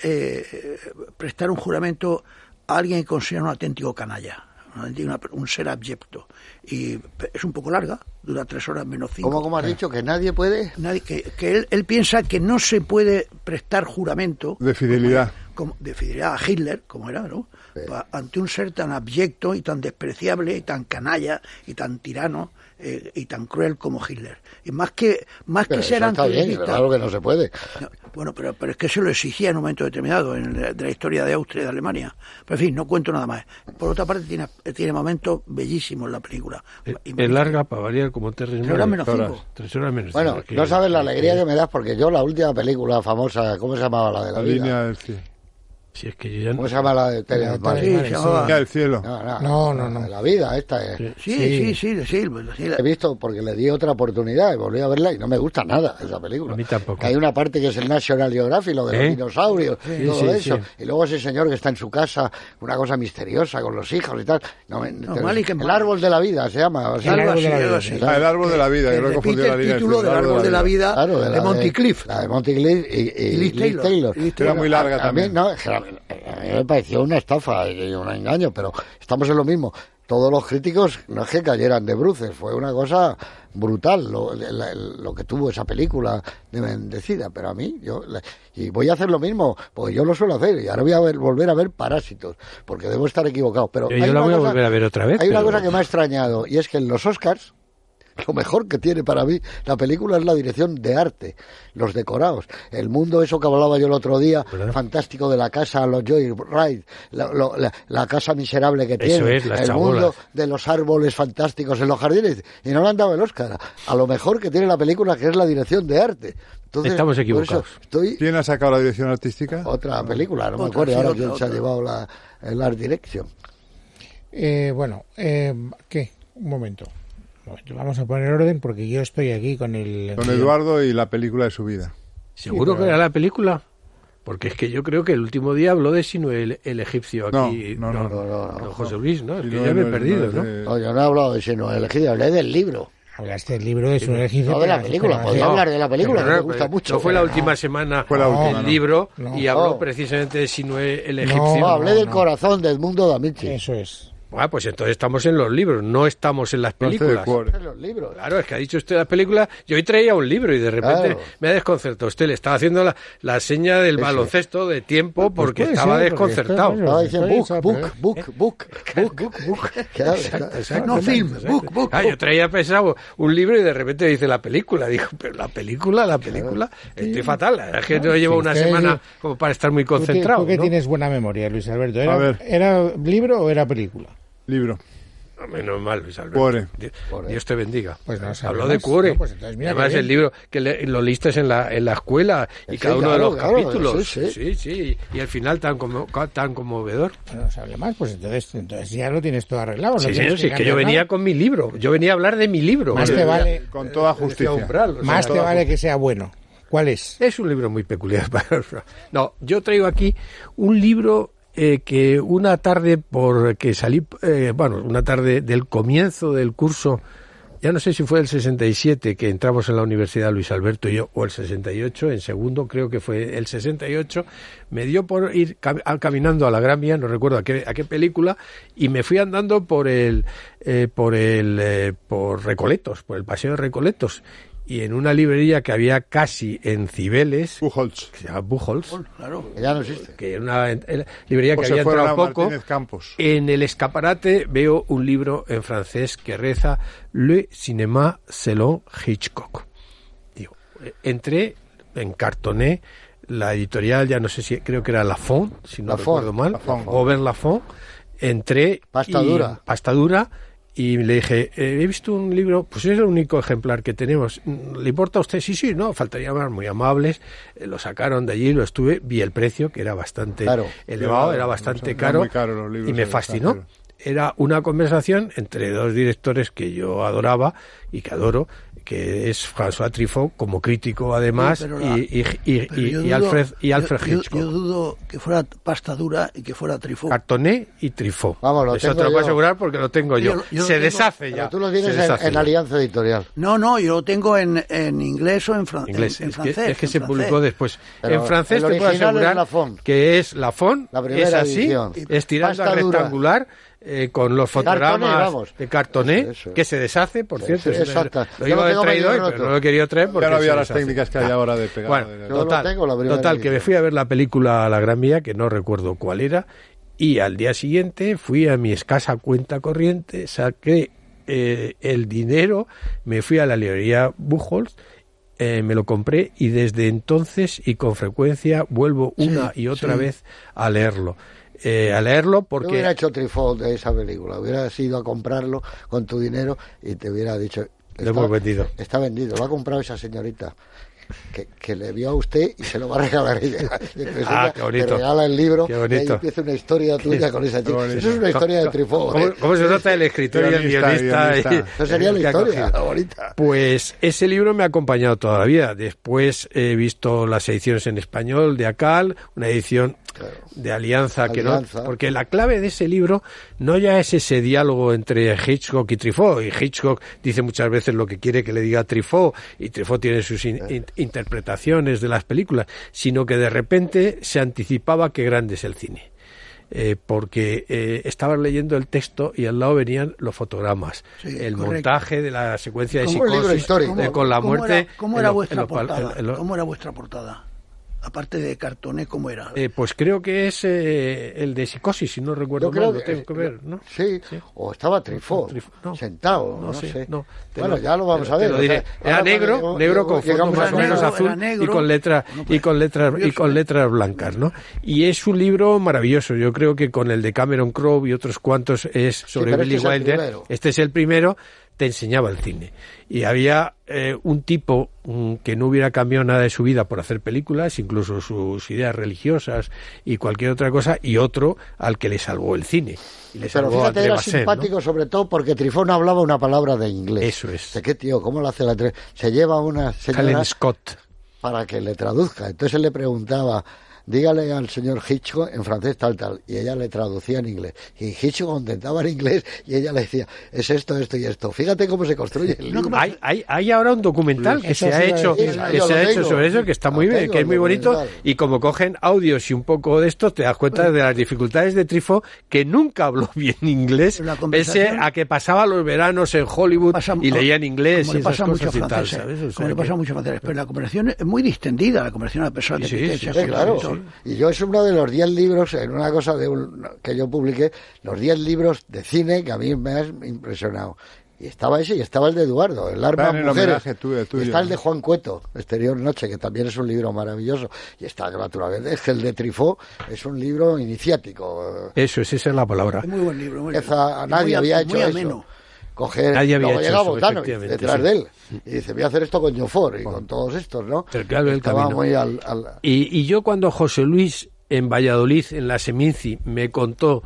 eh, prestar un juramento a alguien que considera un auténtico canalla, una- un ser abyecto. Y es un poco larga, dura tres horas menos cinco. ¿Cómo, cómo has dicho? ¿Que nadie puede? Nadie, que que él, él piensa que no se puede prestar juramento De fidelidad. como, de fidelidad a Hitler, como era, ¿no? Sí. Pa- ante un ser tan abyecto y tan despreciable y tan canalla y tan tirano eh, y tan cruel como Hitler. Y más que más Pero que ser eso está bien, antibelicista- pero claro que no se puede. no, bueno, pero, pero es que se lo exigía en un momento determinado en la, de la historia de Austria y de Alemania. Pero en fin, no cuento nada más. Por otra parte, tiene, tiene momentos bellísimos la película. Es, Y- es larga para variar como Terrence Tres horas Malick. menos cinco. Tres horas menos Bueno, cinco, que- no sabes la que- alegría que me das porque yo la última película famosa, ¿cómo se llamaba la de la, La vida? línea del cielo. Si es que yo ya no- ¿Cómo se llama la de La Terence de Malick? Sí, Terence se Malick, llamaba- Línea del cielo. No, no, No, no, no. La vida esta es. Sí. Sí, Sí. sí, sí, sí, sí, la- He visto porque le di otra oportunidad y volví a verla y no me gusta nada esa película. A mí tampoco. Que hay una parte que es el National Geographic, lo de ¿Eh? los dinosaurios, Sí, todo sí, eso. sí. Y luego ese señor que está en su casa, una cosa misteriosa con los hijos y tal. No, me- No, te- Malick es el Malick. árbol de la vida se llama. o sea, El Algo árbol de así, la algo vida, así. sí. Ah, el árbol de la vida. Que Yo lo he repite confundido el la línea del título cielo. del árbol de la vida Claro, de, la Monty Cliff. La de Monty Cliff y, y, Y Liz Liz Taylor. Taylor. Y Liz Era muy larga A- a también. mí, no, es que a, a mí me pareció una estafa y un engaño, pero estamos en lo mismo. Todos los críticos no es que cayeran de bruces, fue una cosa brutal lo, la- lo que tuvo esa película de bendecida, pero a mí, yo, la- y voy a hacer lo mismo, porque yo lo suelo hacer, y ahora voy a ver, volver a ver Parásitos, porque debo estar equivocado. Pero Yo- hay yo la una voy a cosa- volver a ver otra vez, Hay una pero- cosa que me ha extrañado, y es que en los Oscars, lo mejor que tiene para mí la película es la dirección de arte, los decorados, el mundo, eso que hablaba yo el otro día, ¿verdad? fantástico de la casa, los Joyride, la, lo- la, la casa miserable que Eso tiene, es, las el chabolas. mundo de los árboles fantásticos en los jardines, y no le han dado el Oscar a lo mejor que tiene la película, que es la dirección de arte. Entonces, Estamos por eso equivocados. estoy ¿Quién ha sacado la dirección artística? otra película, no me Otra, acuerdo sí, ahora otra, quién se ha otra. llevado la, el Art Direction. Eh, bueno, eh, ¿qué? Un momento. Un momento. Vamos a poner orden porque yo estoy aquí con el... Don Eduardo y la película de su vida. ¿Seguro Sí, pero- que era la película? Porque es que yo creo que el último día habló de Sino el, el egipcio No, aquí. no, no, no, no, don no. José Luis, ¿no? Es Y que no, ya me he no, perdido, no, ¿no? es de- No, yo no he hablado de sino elegido, hablé del libro. Hablaste del libro de su elegido. No de la película, podía hablar de la película, que me gusta pero mucho. No fue la pero última semana Fue la del última, no. libro No. y habló No. precisamente de Sino el No, egipcio. No, hablé del no. corazón de Edmundo da Vinci. Eso es. Ah, pues entonces estamos en los libros, no estamos en las No estoy de películas. acuerdo. En los libros. Claro, es que ha dicho usted las películas. Yo hoy traía un libro y de repente Claro. me ha desconcertado. Usted le estaba haciendo la, la seña del Sí, sí. baloncesto de tiempo porque puede estaba ser, porque desconcertado. está- Estaba diciendo Puede book, ser, book, pero- book, book, book, book. Claro, claro. No film, book, book. Ah, yo traía pensado un libro y de repente dice la película. Dijo, pero la película, la película. Estoy fatal. Es que no llevo sí, una usted- semana como para estar muy Tú, ti- concentrado. tú que ¿no? tienes buena memoria, Luis Alberto. ¿Era, A ver. ¿Era libro o era película? Libro. No, menos mal, Luis Alberto. Cuore. Di- Cuore. Dios te bendiga. Pues no Habló sabemos. de Cuore. No, pues entonces mira Además, qué bien. el libro que le- lo leíste en la, en la escuela y Sí, cada uno de claro, los claro, capítulos. sí, sí. sí. Y al final tan, como, tan conmovedor. No se hable más, pues entonces, entonces ya lo tienes todo arreglado. no Sí, tienes señor, sí, es que yo cambiar venía nada. con mi libro. Yo venía a hablar de mi libro. Más Eh, te vale, Con toda decía justicia. Umbral, o sea, más te toda vale que sea bueno. ¿Cuál es? Es un libro muy peculiar. para- No, yo traigo aquí un libro eh, que una tarde por que salí, eh, bueno, una tarde del comienzo del curso ya no sé si fue el sesenta y siete que entramos en la universidad Luis Alberto y yo, o el sesenta y ocho, en segundo creo que fue el sesenta y ocho, me dio por ir cam- caminando a la Gran Vía, no recuerdo a qué, a qué película, y me fui andando por el, eh, por el, eh, por Recoletos, por el Paseo de Recoletos, y en una librería que había casi en Cibeles, Buchholz, que se llama Buchholz, Bueno, claro. Que ya no existe. que era una en- librería que José había Fuera entrado poco. Martínez Campos. En el escaparate veo un libro en francés que reza Le cinéma selon Hitchcock. Digo, eh, entré, encartoné la editorial, ya no sé si, creo que era Lafon, si no Lafon, recuerdo mal, Lafon. Robert Lafon. Entré Pasta y- dura. pasta dura, y le dije, eh, he visto un libro, pues es el único ejemplar que tenemos, ¿le importa a usted? Sí, sí, no, faltaría más, muy amables, eh, lo sacaron de allí, lo estuve, vi el precio, que era bastante Claro. elevado, Claro, era bastante eran caro, muy caros los libros y me en el fascinó. extranjero. Era una conversación entre dos directores que yo adoraba y que adoro, que es François Truffaut como crítico además, Sí, pero la- y, y, y, pero y- yo y dudo- Alfred, y Alfred yo- yo- Hitchcock. Yo, dudo que fuera pasta dura y que fuera Truffaut. Cartoné y Truffaut. Vamos, lo Eso tengo te lo puedo yo. asegurar porque lo tengo yo. Yo- yo lo Se tengo- deshace Pero ya. tú lo se tienes en, deshace en ya. Alianza Editorial. No, no, yo lo tengo en, en inglés o en, fran- Inglés. en, en es, que, francés. es que en se francés. publicó después. Pero en francés el te puedo original asegurar es Lafon. que es Lafon, La primera es así, edición. es tirando Pasta dura. rectangular, eh, con los Cartoné, fotogramas vamos. de cartoné, Eso, eso. que se deshace, por Sí, cierto. sí, eso exacto. Lo Yo iba lo a haber tengo traído hoy, medio pero roto. no lo quería traer porque Ya no había se las deshace. técnicas que hay Ah. ahora de pegar. Bueno, de- Yo lo total, tengo, la primera total que me edición. fui a ver la película a la Gran Vía, que no recuerdo cuál era, y al día siguiente fui a mi escasa cuenta corriente, saqué eh, el dinero, me fui a la librería Buchholz, eh, me lo compré y desde entonces y con frecuencia vuelvo una y otra sí. vez a leerlo. Eh, a leerlo Yo porque... hubiera hecho Truffaut de esa película, hubieras ido a comprarlo con tu dinero y te hubiera dicho... Lo hemos vendido. Está vendido, lo ha comprado esa señorita. Que, que le vio a usted y se lo va a regalar ella. Y entonces Ah, ella qué bonito. te regala el libro Qué y ahí bonito. empieza una historia tuya con esa chica. bonito. Eso es una historia de Truffaut. ¿Cómo, ¿eh? cómo se trata el escritor y el Guionista, guionista? guionista. y- Eso sería la que ha historia, cogido? bonita. Pues ese libro me ha acompañado toda la vida. Después he visto las ediciones en español de Acal, una edición de Alianza, que Alianza. no, porque la clave de ese libro no ya es ese diálogo entre Hitchcock y Truffaut, y Hitchcock dice muchas veces lo que quiere que le diga Truffaut, y Truffaut tiene sus in- in- interpretaciones de las películas, sino que de repente se anticipaba qué grande es el cine. Eh, porque eh, estabas leyendo el texto y al lado venían los fotogramas, Sí, el correcto. montaje de la secuencia de Como un libro psicosis histórico. de- con la ¿Cómo muerte. era, cómo en era lo- vuestra en lo pal- portada? en lo- ¿Cómo era vuestra portada? Aparte de cartoné, ¿cómo era? eh, pues creo que es eh, el de psicosis, si no recuerdo Yo creo mal, lo que, tengo que ver, ¿no? Sí, Sí. o estaba Truffaut, Truffaut, no. sentado, no, No sé, sé. no, te Bueno, lo- ya lo vamos te- a ver. te lo o sea, diré. Era ahora negro, cuando negro llegamos- con fondo llegamos más a o menos negro, azul era negro. y con letra No, y pues, con letras y curioso, con ¿eh? letras blancas, ¿no? Y es un libro maravilloso. Yo creo que con el de Cameron Crowe y otros cuantos es sobre pero Billy este es el Wilder. primero. Este es el primero. Te enseñaba el cine. Y había eh, un tipo mm, que no hubiera cambiado nada de su vida por hacer películas, incluso sus ideas religiosas y cualquier otra cosa, y otro al que le salvó el cine. Y le Pero salvó a fíjate, André era Bazin, ¿no? simpático sobre todo porque Truffaut no hablaba una palabra de inglés. Eso es. Dice, ¿qué tío? ¿Cómo lo hace la tre-? Se lleva una señora Helen Scott. para que le traduzca. Entonces él le preguntaba, dígale al señor Hitchcock en francés tal, tal. Y ella le traducía en inglés. Y Hitchcock contestaba en inglés y ella le decía, es esto, esto y esto. Fíjate cómo se construye el libro. Hay, hay, hay ahora un documental que Eso se ha sí, hecho, eso que yo se lo ha hecho tengo. sobre eso, que está muy Lo bien, tengo, que es el muy bonito, documental. y como cogen audios y un poco de esto, te das cuenta de las dificultades de Truffaut, que nunca habló bien inglés, La pese conversación- a que pasaba los veranos en Hollywood Pasa- y leía en inglés como y le esas pasa a muchos cosas y tal, franceses, ¿sabes? O sea como le que- pasa a muchos franceses, pero la conversación es muy distendida, la conversación a personas Sí, de sí, Pitecha, sí, Sí, claro. sí. Y yo es uno de los diez libros, en una cosa de un- que yo publiqué, los diez libros de cine que a mí me han impresionado. Y estaba ese y estaba el de Eduardo, el arma Está en el mujeres. homenaje tuyo, tuyo, y está el ¿no? de Juan Cueto, Exterior Noche, que también es un libro maravilloso. Y está naturalmente, es que el de Truffaut es un libro iniciático. Eso es, esa es la palabra. Es muy buen libro. Muy Empieza, muy nadie a- había muy hecho ameno. eso. Coger, Nadie había luego hecho llega eso, Botano efectivamente, detrás sí. de él y dice, voy a hacer esto con Jofor y con todos estos, ¿no? El que abre el Estaba camino. muy al, al- Y, y yo cuando José Luis en Valladolid, en la Seminci, me contó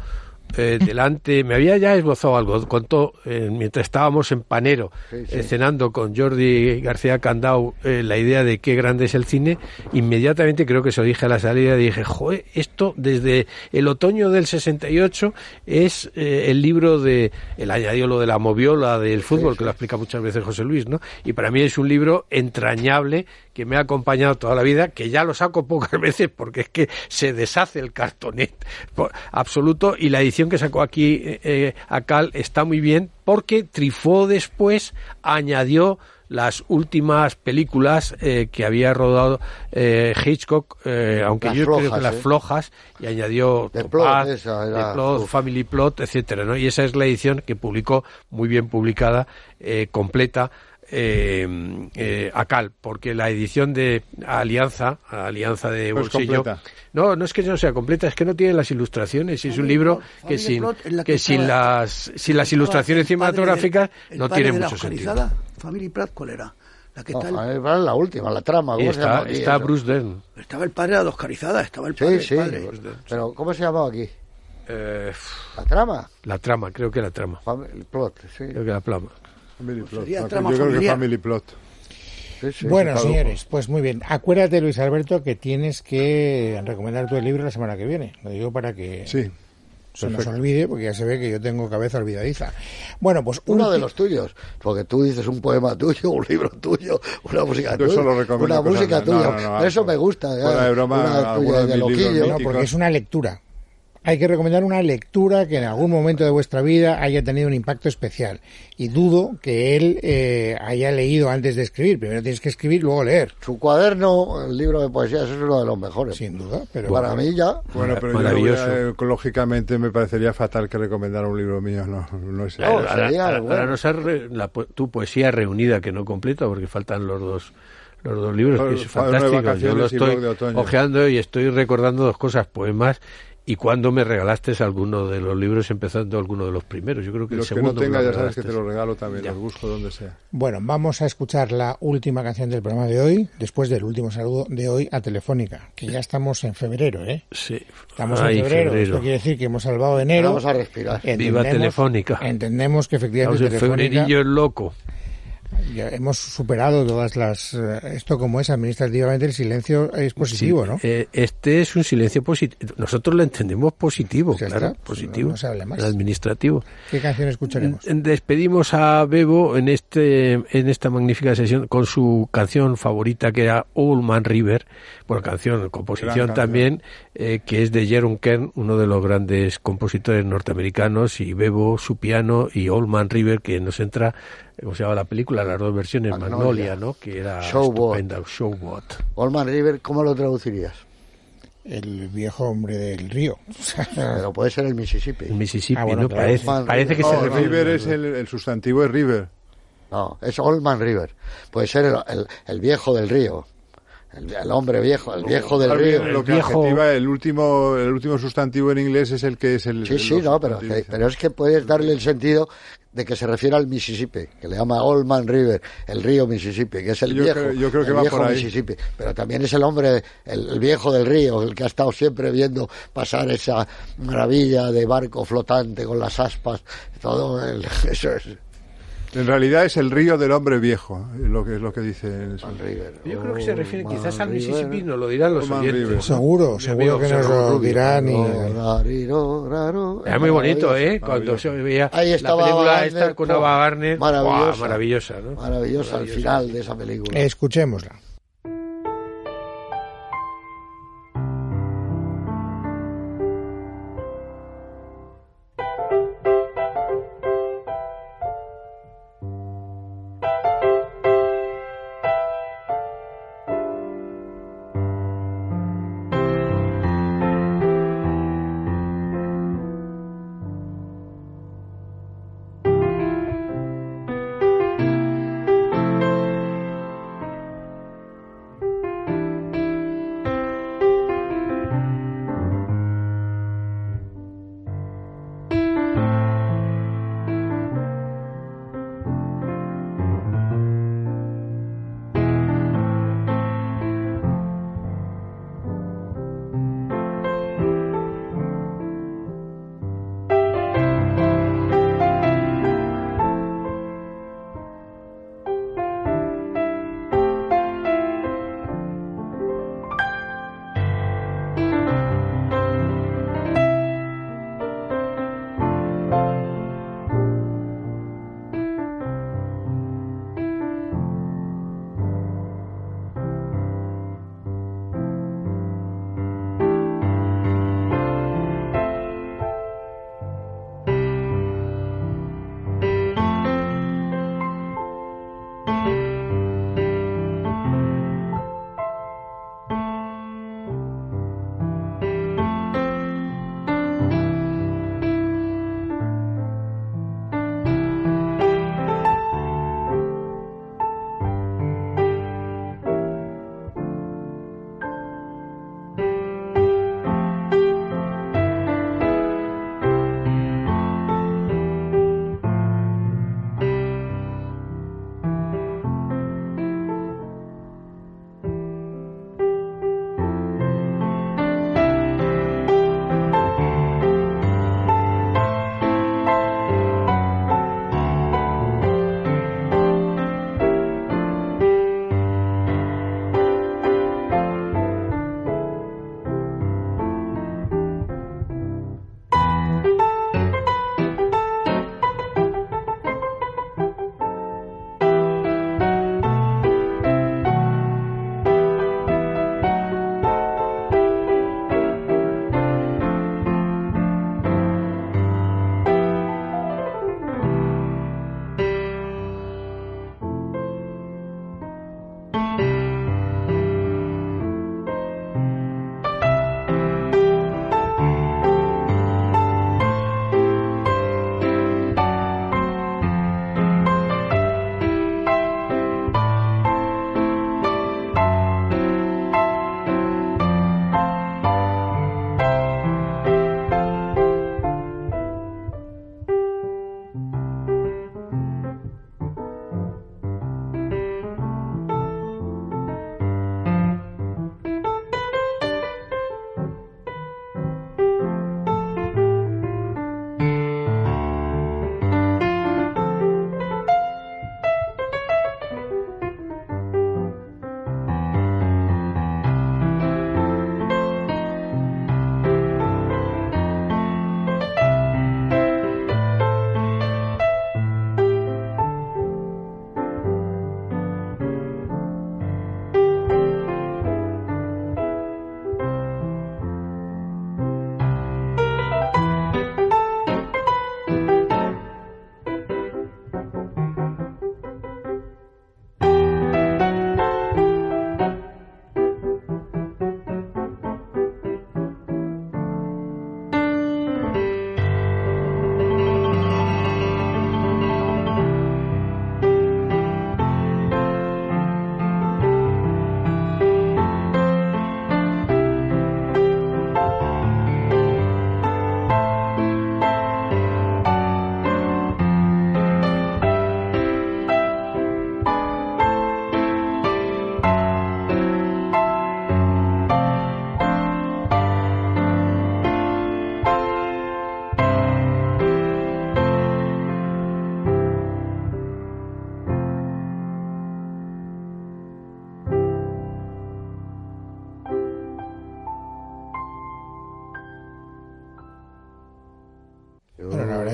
eh, delante, me había ya esbozado algo, contó eh, mientras estábamos en Panero, sí, sí. Eh, cenando con Jordi García Candau, eh, la idea de qué grande es el cine. Inmediatamente, creo que se lo dije a la salida, dije, joder, esto desde el otoño del sesenta y ocho es eh, el libro de, él añadió lo de la moviola del fútbol, sí, sí. que lo explica muchas veces José Luis, ¿no? Y para mí es un libro entrañable que me ha acompañado toda la vida, que ya lo saco pocas veces porque es que se deshace el cartonet absoluto, y la edición que sacó aquí eh, Acal está muy bien porque Truffaut después añadió las últimas películas eh, que había rodado eh, Hitchcock, eh, aunque las yo flojas, creo que las eh. flojas, y añadió The Topaz, Plot, esa era, The Plot, Family Plot, etcétera, ¿no? Y esa es la edición que publicó, muy bien publicada, eh, completa, Eh, eh, Acal, porque la edición de Alianza, Alianza de no bolsillo, no, no es que no sea completa, es que no tiene las ilustraciones, y es un libro que sin que sin las sin las ilustraciones cinematográficas no tiene mucho sentido. Family Plot, ¿cuál era? La que no, está el... el... la última, la trama, ¿cómo está, se llama aquí, está eso? Bruce Dern. Estaba el padre de las dos Carizadas, estaba el padre, sí, sí, el padre. Pero ¿cómo se llamaba aquí? Eh, ¿La trama? La trama, creo que la trama. Family Plot, sí. Creo que la plama. Family Plot. Sería Yo trama creo familiar. que Family Plot. Sí, sí, bueno, señores, pues muy bien. Acuérdate, Luis Alberto, que tienes que recomendar tu libro la semana que viene. Lo digo para que sí, se nos olvide, porque ya se ve que yo tengo cabeza olvidadiza. Bueno, pues uno de los tuyos, porque tú dices un poema tuyo, un libro tuyo, una música tuya, una música no, tuya. No, no, no, eso me gusta. Fuera de broma, una tuya de loquillo. No, porque es una lectura. Hay que recomendar una lectura que en algún momento de vuestra vida haya tenido un impacto especial. Y dudo que él eh, haya leído antes de escribir. Primero tienes que escribir, luego leer. Su cuaderno, el libro de poesía, eso es uno de los mejores. Sin duda. Pero para bueno, mí ya... Bueno, pero maravilloso. Yo, eh, lógicamente me parecería fatal que recomendara un libro mío. No, no es claro, ahora, ahora, ahora, ahora no ser re, la, tu poesía reunida, que no completa, porque faltan los dos... Los dos libros, que es fantástico. Yo lo estoy ojeando y estoy recordando dos cosas, poemas, y cuando me regalaste alguno de los libros, empezando alguno de los primeros. Yo creo que los el que segundo no tenga, ya sabes que te lo regalo también, ya. Los busco donde sea. Bueno, vamos a escuchar la última canción del programa de hoy, después del último saludo de hoy a Telefónica, que ya estamos en febrero, ¿eh? Sí. Estamos Ay, en febrero. febrero. Esto quiere decir que hemos salvado enero. Vamos a respirar. Viva Telefónica. Entendemos que efectivamente Estamos en Telefónica... febrerillo es loco. Ya hemos superado todas las... Eh, esto como es administrativamente, el silencio es positivo, sí, ¿no? Eh, este es un silencio positivo. Nosotros lo entendemos positivo, pues claro, está, positivo. No, no se hable más. El administrativo. ¿Qué canción escucharemos? Despedimos a Bebo en este en esta magnífica sesión con su canción favorita, que era Old Man River. Bueno, canción, composición Gran también, canción. Eh, que es de Jerome Kern, uno de los grandes compositores norteamericanos, y Bebo, su piano, y Old Man River, que nos entra... ¿Cómo se llama la película? Las dos versiones, Magnolia, Magnolia ¿no? Que era estupenda, Showboat. Old Man River, ¿cómo lo traducirías? El viejo hombre del río. Pero puede ser el Mississippi. El Mississippi, ah, bueno, ¿no? Claro. Parece, parece que no, se refiere... River es el, el sustantivo de River. No, es Old Man River. Puede ser el, el, el viejo del río. El, el hombre viejo, el viejo del río. Lo que viejo... adjetiva, el último, el último sustantivo en inglés es el que es el... Sí, el sí, no, pero, que, pero es que puedes darle el sentido de que se refiere al Mississippi, que le llama Old Man River, el río Mississippi, que es el yo viejo, creo, yo creo que el va viejo por ahí. Mississippi, pero también es el hombre, el, el viejo del río, el que ha estado siempre viendo pasar esa maravilla de barco flotante con las aspas, todo el, eso es. En realidad es el río del hombre viejo, lo que es lo que dice en eso. Yo creo que se refiere quizás al Mississippi, nos lo dirán los oyentes. Seguro, seguro que nos lo dirán. Y... Era muy bonito, ¿eh? Cuando se veía la película esta con Ava Gardner, maravillosa, maravillosa, ¿no? Maravillosa al final de esa película. Escuchémosla.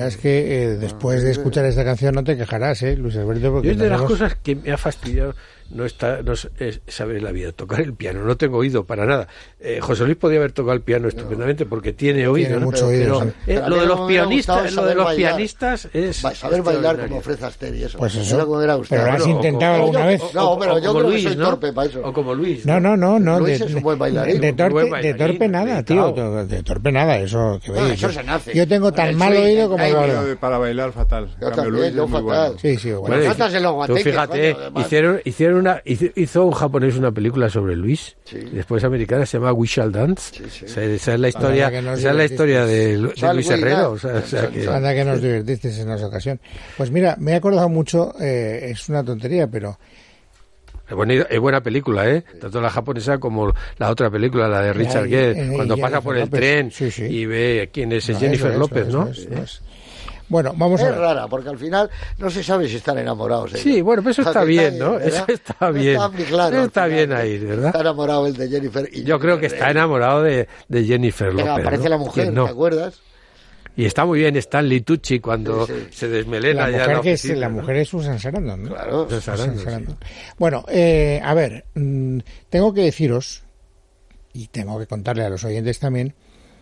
es que eh, después de escuchar esta canción no te quejarás, ¿eh, Luis Alberto? Porque Yo es de las tenemos... cosas que me ha fastidiado no está no es saber en la vida tocar el piano. No tengo oído para nada. Eh, José Luis podía haber tocado el piano estupendamente porque tiene oído. Tiene ¿no? mucho pero, oído. Pero, Pero, eh, pero lo de los pianistas, lo de los bailar. pianistas es saber bailar como Fred Astaire y eso. Pues eso. Era como era usted. Pero lo has Bueno, intentado o- o- alguna o- vez. No, pero O yo como creo Luis, que soy ¿no? torpe para eso. O como Luis. No, no, no, no. Luis de, es un buen bailarín. de, torpe, Buen de bailarín, torpe nada, tío. dedicado. De torpe nada, eso que No, veis. eso yo, se nace. yo tengo tan El mal swing, oído el como baile. Eduardo. Para bailar fatal. Yo En cambio, también, Luis yo es muy fatal. bueno. Sí, sí, bueno. Bueno, Cantas en los tú guateques, fíjate, coño, además. hicieron, hicieron una, hizo, hizo un japonés una película sobre Luis, Sí. y después americana, se llama We Shall Dance. Sí, sí. O sea, esa es la historia, Anda que nos esa es la historia de, de Sal Luis Will Herrero. O Dance. sea, o sea que, Anda que nos divertisteis en esa ocasión. Pues mira, me he acordado mucho, eh, es una tontería, pero es, buena, es buena película, ¿eh? Tanto la japonesa como la otra película, la de Richard y- Gere, y- cuando y pasa Jennifer por el López. tren Sí, sí. y ve quién es, es no, Jennifer eso, López, eso, ¿no? eso, eso es. Bueno, vamos a Es ver. rara, porque al final no se sabe si están enamorados. ellos. Sí, bueno, pero eso está Aquí bien, ¿no? ¿verdad? Eso está bien. Está muy claro. Eso está al final, bien ahí, ¿verdad? Está enamorado el de Jennifer. Y Yo creo que está enamorado de, de Jennifer Venga, López. aparece ¿no? la mujer, ¿Quién no? ¿te acuerdas? Y está muy bien Stanley Tucci cuando Sí, sí. se desmelena La ya en mujer, la que es, oficina, la ¿no? mujer es Susan Sarandon, ¿no? Claro. Susan Sarandon, Susan Sarandon. sí. Bueno, eh, a ver, mm, tengo que deciros, y tengo que contarle a los oyentes también,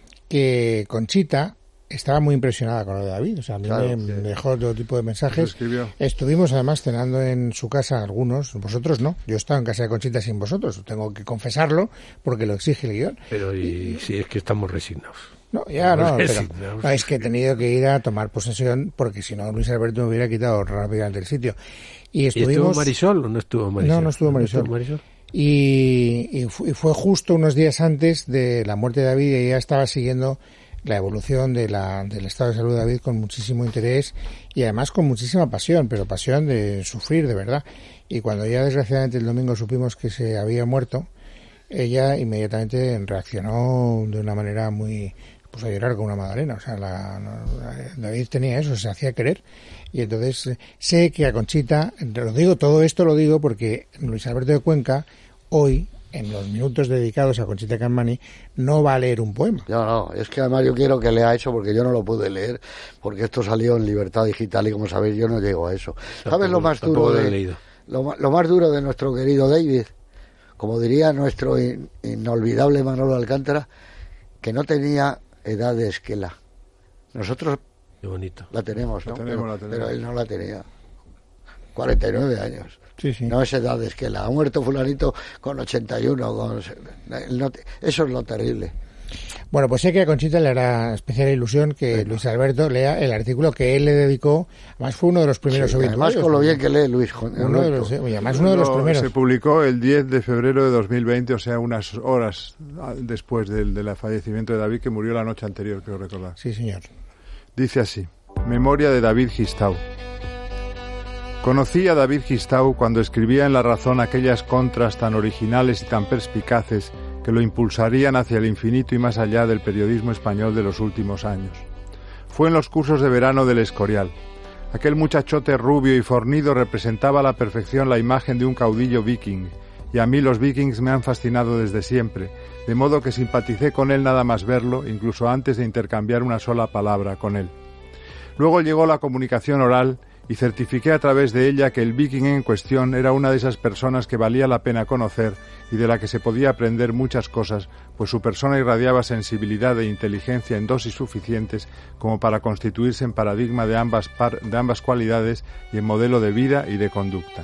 que Conchita estaba muy impresionada con lo de David. O sea, a mí Claro, me, sí. me dejó todo tipo de mensajes. Eso escribió. Estuvimos además cenando en su casa algunos, vosotros no. Yo estaba en casa de Conchita sin vosotros, tengo que confesarlo porque lo exige el guión. Pero y, sí, es que estamos resignados. No, ya no, pero Resignados. no, es que he tenido que ir a tomar posesión porque si no Luis Alberto me hubiera quitado rápidamente el sitio. Y ¿Y estuvimos... estuvo Marisol o no estuvo Marisol? No, no estuvo Marisol. Marisol? Y, y fu- y fue justo unos días antes de la muerte de David y ella estaba siguiendo la evolución de la, del estado de salud de David con muchísimo interés y además con muchísima pasión, pero pasión de sufrir de verdad. Y cuando ya desgraciadamente el domingo supimos que se había muerto, ella inmediatamente reaccionó de una manera muy... pues a llorar con una magdalena. O sea, la, la- David tenía eso, se hacía querer. Y entonces eh, sé que a Conchita, lo digo, todo esto lo digo porque Luis Alberto de Cuenca hoy, en los minutos dedicados a Conchita Cammani, no va a leer un poema. No, no, es que además yo quiero que lea eso porque yo no lo pude leer, porque esto salió en Libertad Digital y como sabéis yo no llego a eso. ¿Sabes lo más duro Tampoco lo he de, leído. lo, ma- lo más duro de nuestro querido David? Como diría nuestro in- inolvidable Manolo Alcántara, que no tenía edad de esquela. Nosotros Qué bonito. la tenemos, ¿no? La tenemos, pero, la tenemos. pero él no la tenía. cuarenta y nueve años. Sí, sí. No es edad de esquela. Ha muerto fulanito con ochenta y uno. Con... él no te- Eso es lo terrible. Bueno, pues sé que a Conchita le hará especial ilusión que Luis Alberto lea el artículo que él le dedicó. Además fue uno de los primeros Sí, además obituarios. con lo bien que lee Luis. Jon- Uno de los, Roberto. y además uno de los Lo- primeros. Se publicó el diez de febrero de dos mil veinte, o sea, unas horas ah, después del, del fallecimiento de David, que murió la noche anterior, creo recordar. Sí, señor. Dice así: Memoria de David Gistau. Conocí a David Gistau cuando escribía en La Razón aquellas contras tan originales y tan perspicaces que lo impulsarían hacia el infinito y más allá del periodismo español de los últimos años. Fue en los cursos de verano del Escorial. Aquel muchachote rubio y fornido representaba a la perfección la imagen de un caudillo viking, y a mí los vikings me han fascinado desde siempre, de modo que simpaticé con él nada más verlo, incluso antes de intercambiar una sola palabra con él. Luego llegó la comunicación oral y certifiqué a través de ella que el viking en cuestión era una de esas personas que valía la pena conocer y de la que se podía aprender muchas cosas, pues su persona irradiaba sensibilidad e inteligencia en dosis suficientes como para constituirse en paradigma de ambas, par- de ambas cualidades y en modelo de vida y de conducta.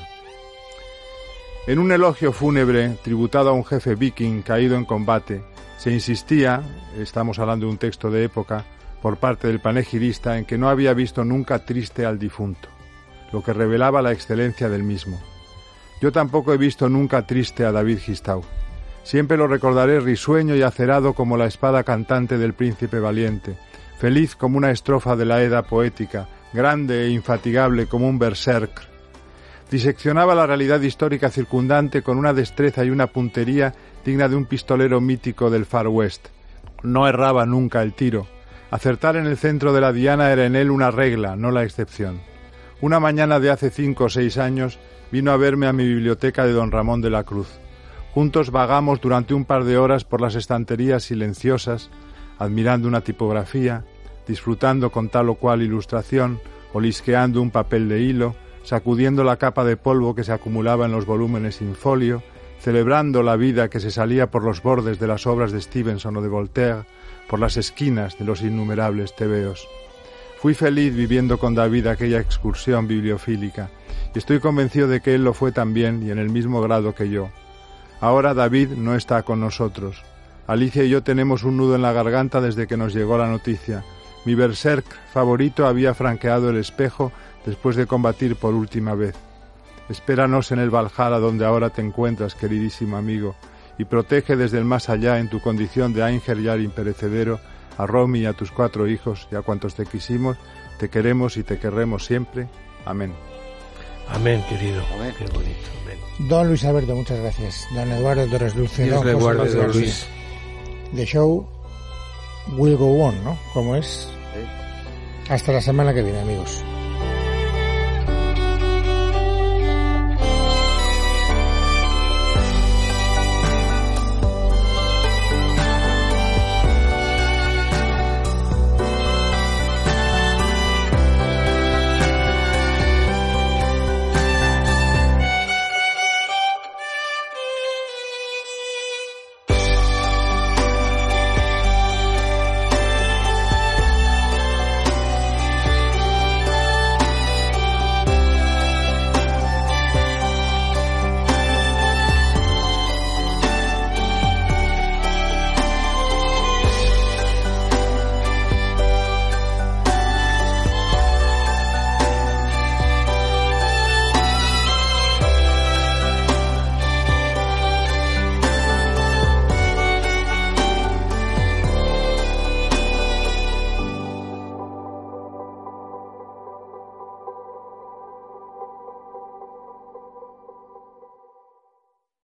En un elogio fúnebre tributado a un jefe viking caído en combate, se insistía, estamos hablando de un texto de época, por parte del panegirista en que no había visto nunca triste al difunto, lo que revelaba la excelencia del mismo. Yo tampoco he visto nunca triste a David Gistau. Siempre lo recordaré risueño y acerado como la espada cantante del príncipe valiente, feliz como una estrofa de la Edda poética, grande e infatigable como un berserk. Diseccionaba la realidad histórica circundante con una destreza y una puntería digna de un pistolero mítico del Far West. No erraba nunca el tiro. Acertar en el centro de la diana era en él una regla, no la excepción. Una mañana de hace cinco o seis años vino a verme a mi biblioteca de don Ramón de la Cruz. Juntos vagamos durante un par de horas por las estanterías silenciosas, admirando una tipografía, disfrutando con tal o cual ilustración, olisqueando un papel de hilo, sacudiendo la capa de polvo que se acumulaba en los volúmenes in folio, celebrando la vida que se salía por los bordes de las obras de Stevenson o de Voltaire, por las esquinas de los innumerables tebeos. Fui feliz viviendo con David aquella excursión bibliofílica, y estoy convencido de que él lo fue también y en el mismo grado que yo. Ahora David no está con nosotros. Alicia y yo tenemos un nudo en la garganta desde que nos llegó la noticia. Mi berserk favorito había franqueado el espejo después de combatir por última vez. Espéranos en el Valhalla donde ahora te encuentras, queridísimo amigo, y protege desde el más allá en tu condición de Einherjar imperecedero a Romy y a tus cuatro hijos y a cuantos te quisimos, te queremos y te querremos siempre. Amén. Amén, querido. Amén. Qué bonito. Amén. Don Luis Alberto, muchas gracias. Don Eduardo Torres Dulce. Dios Don le José guarde, Luis don García. Luis. The show will go on, ¿no? Como es. Sí. Hasta la semana que viene, amigos.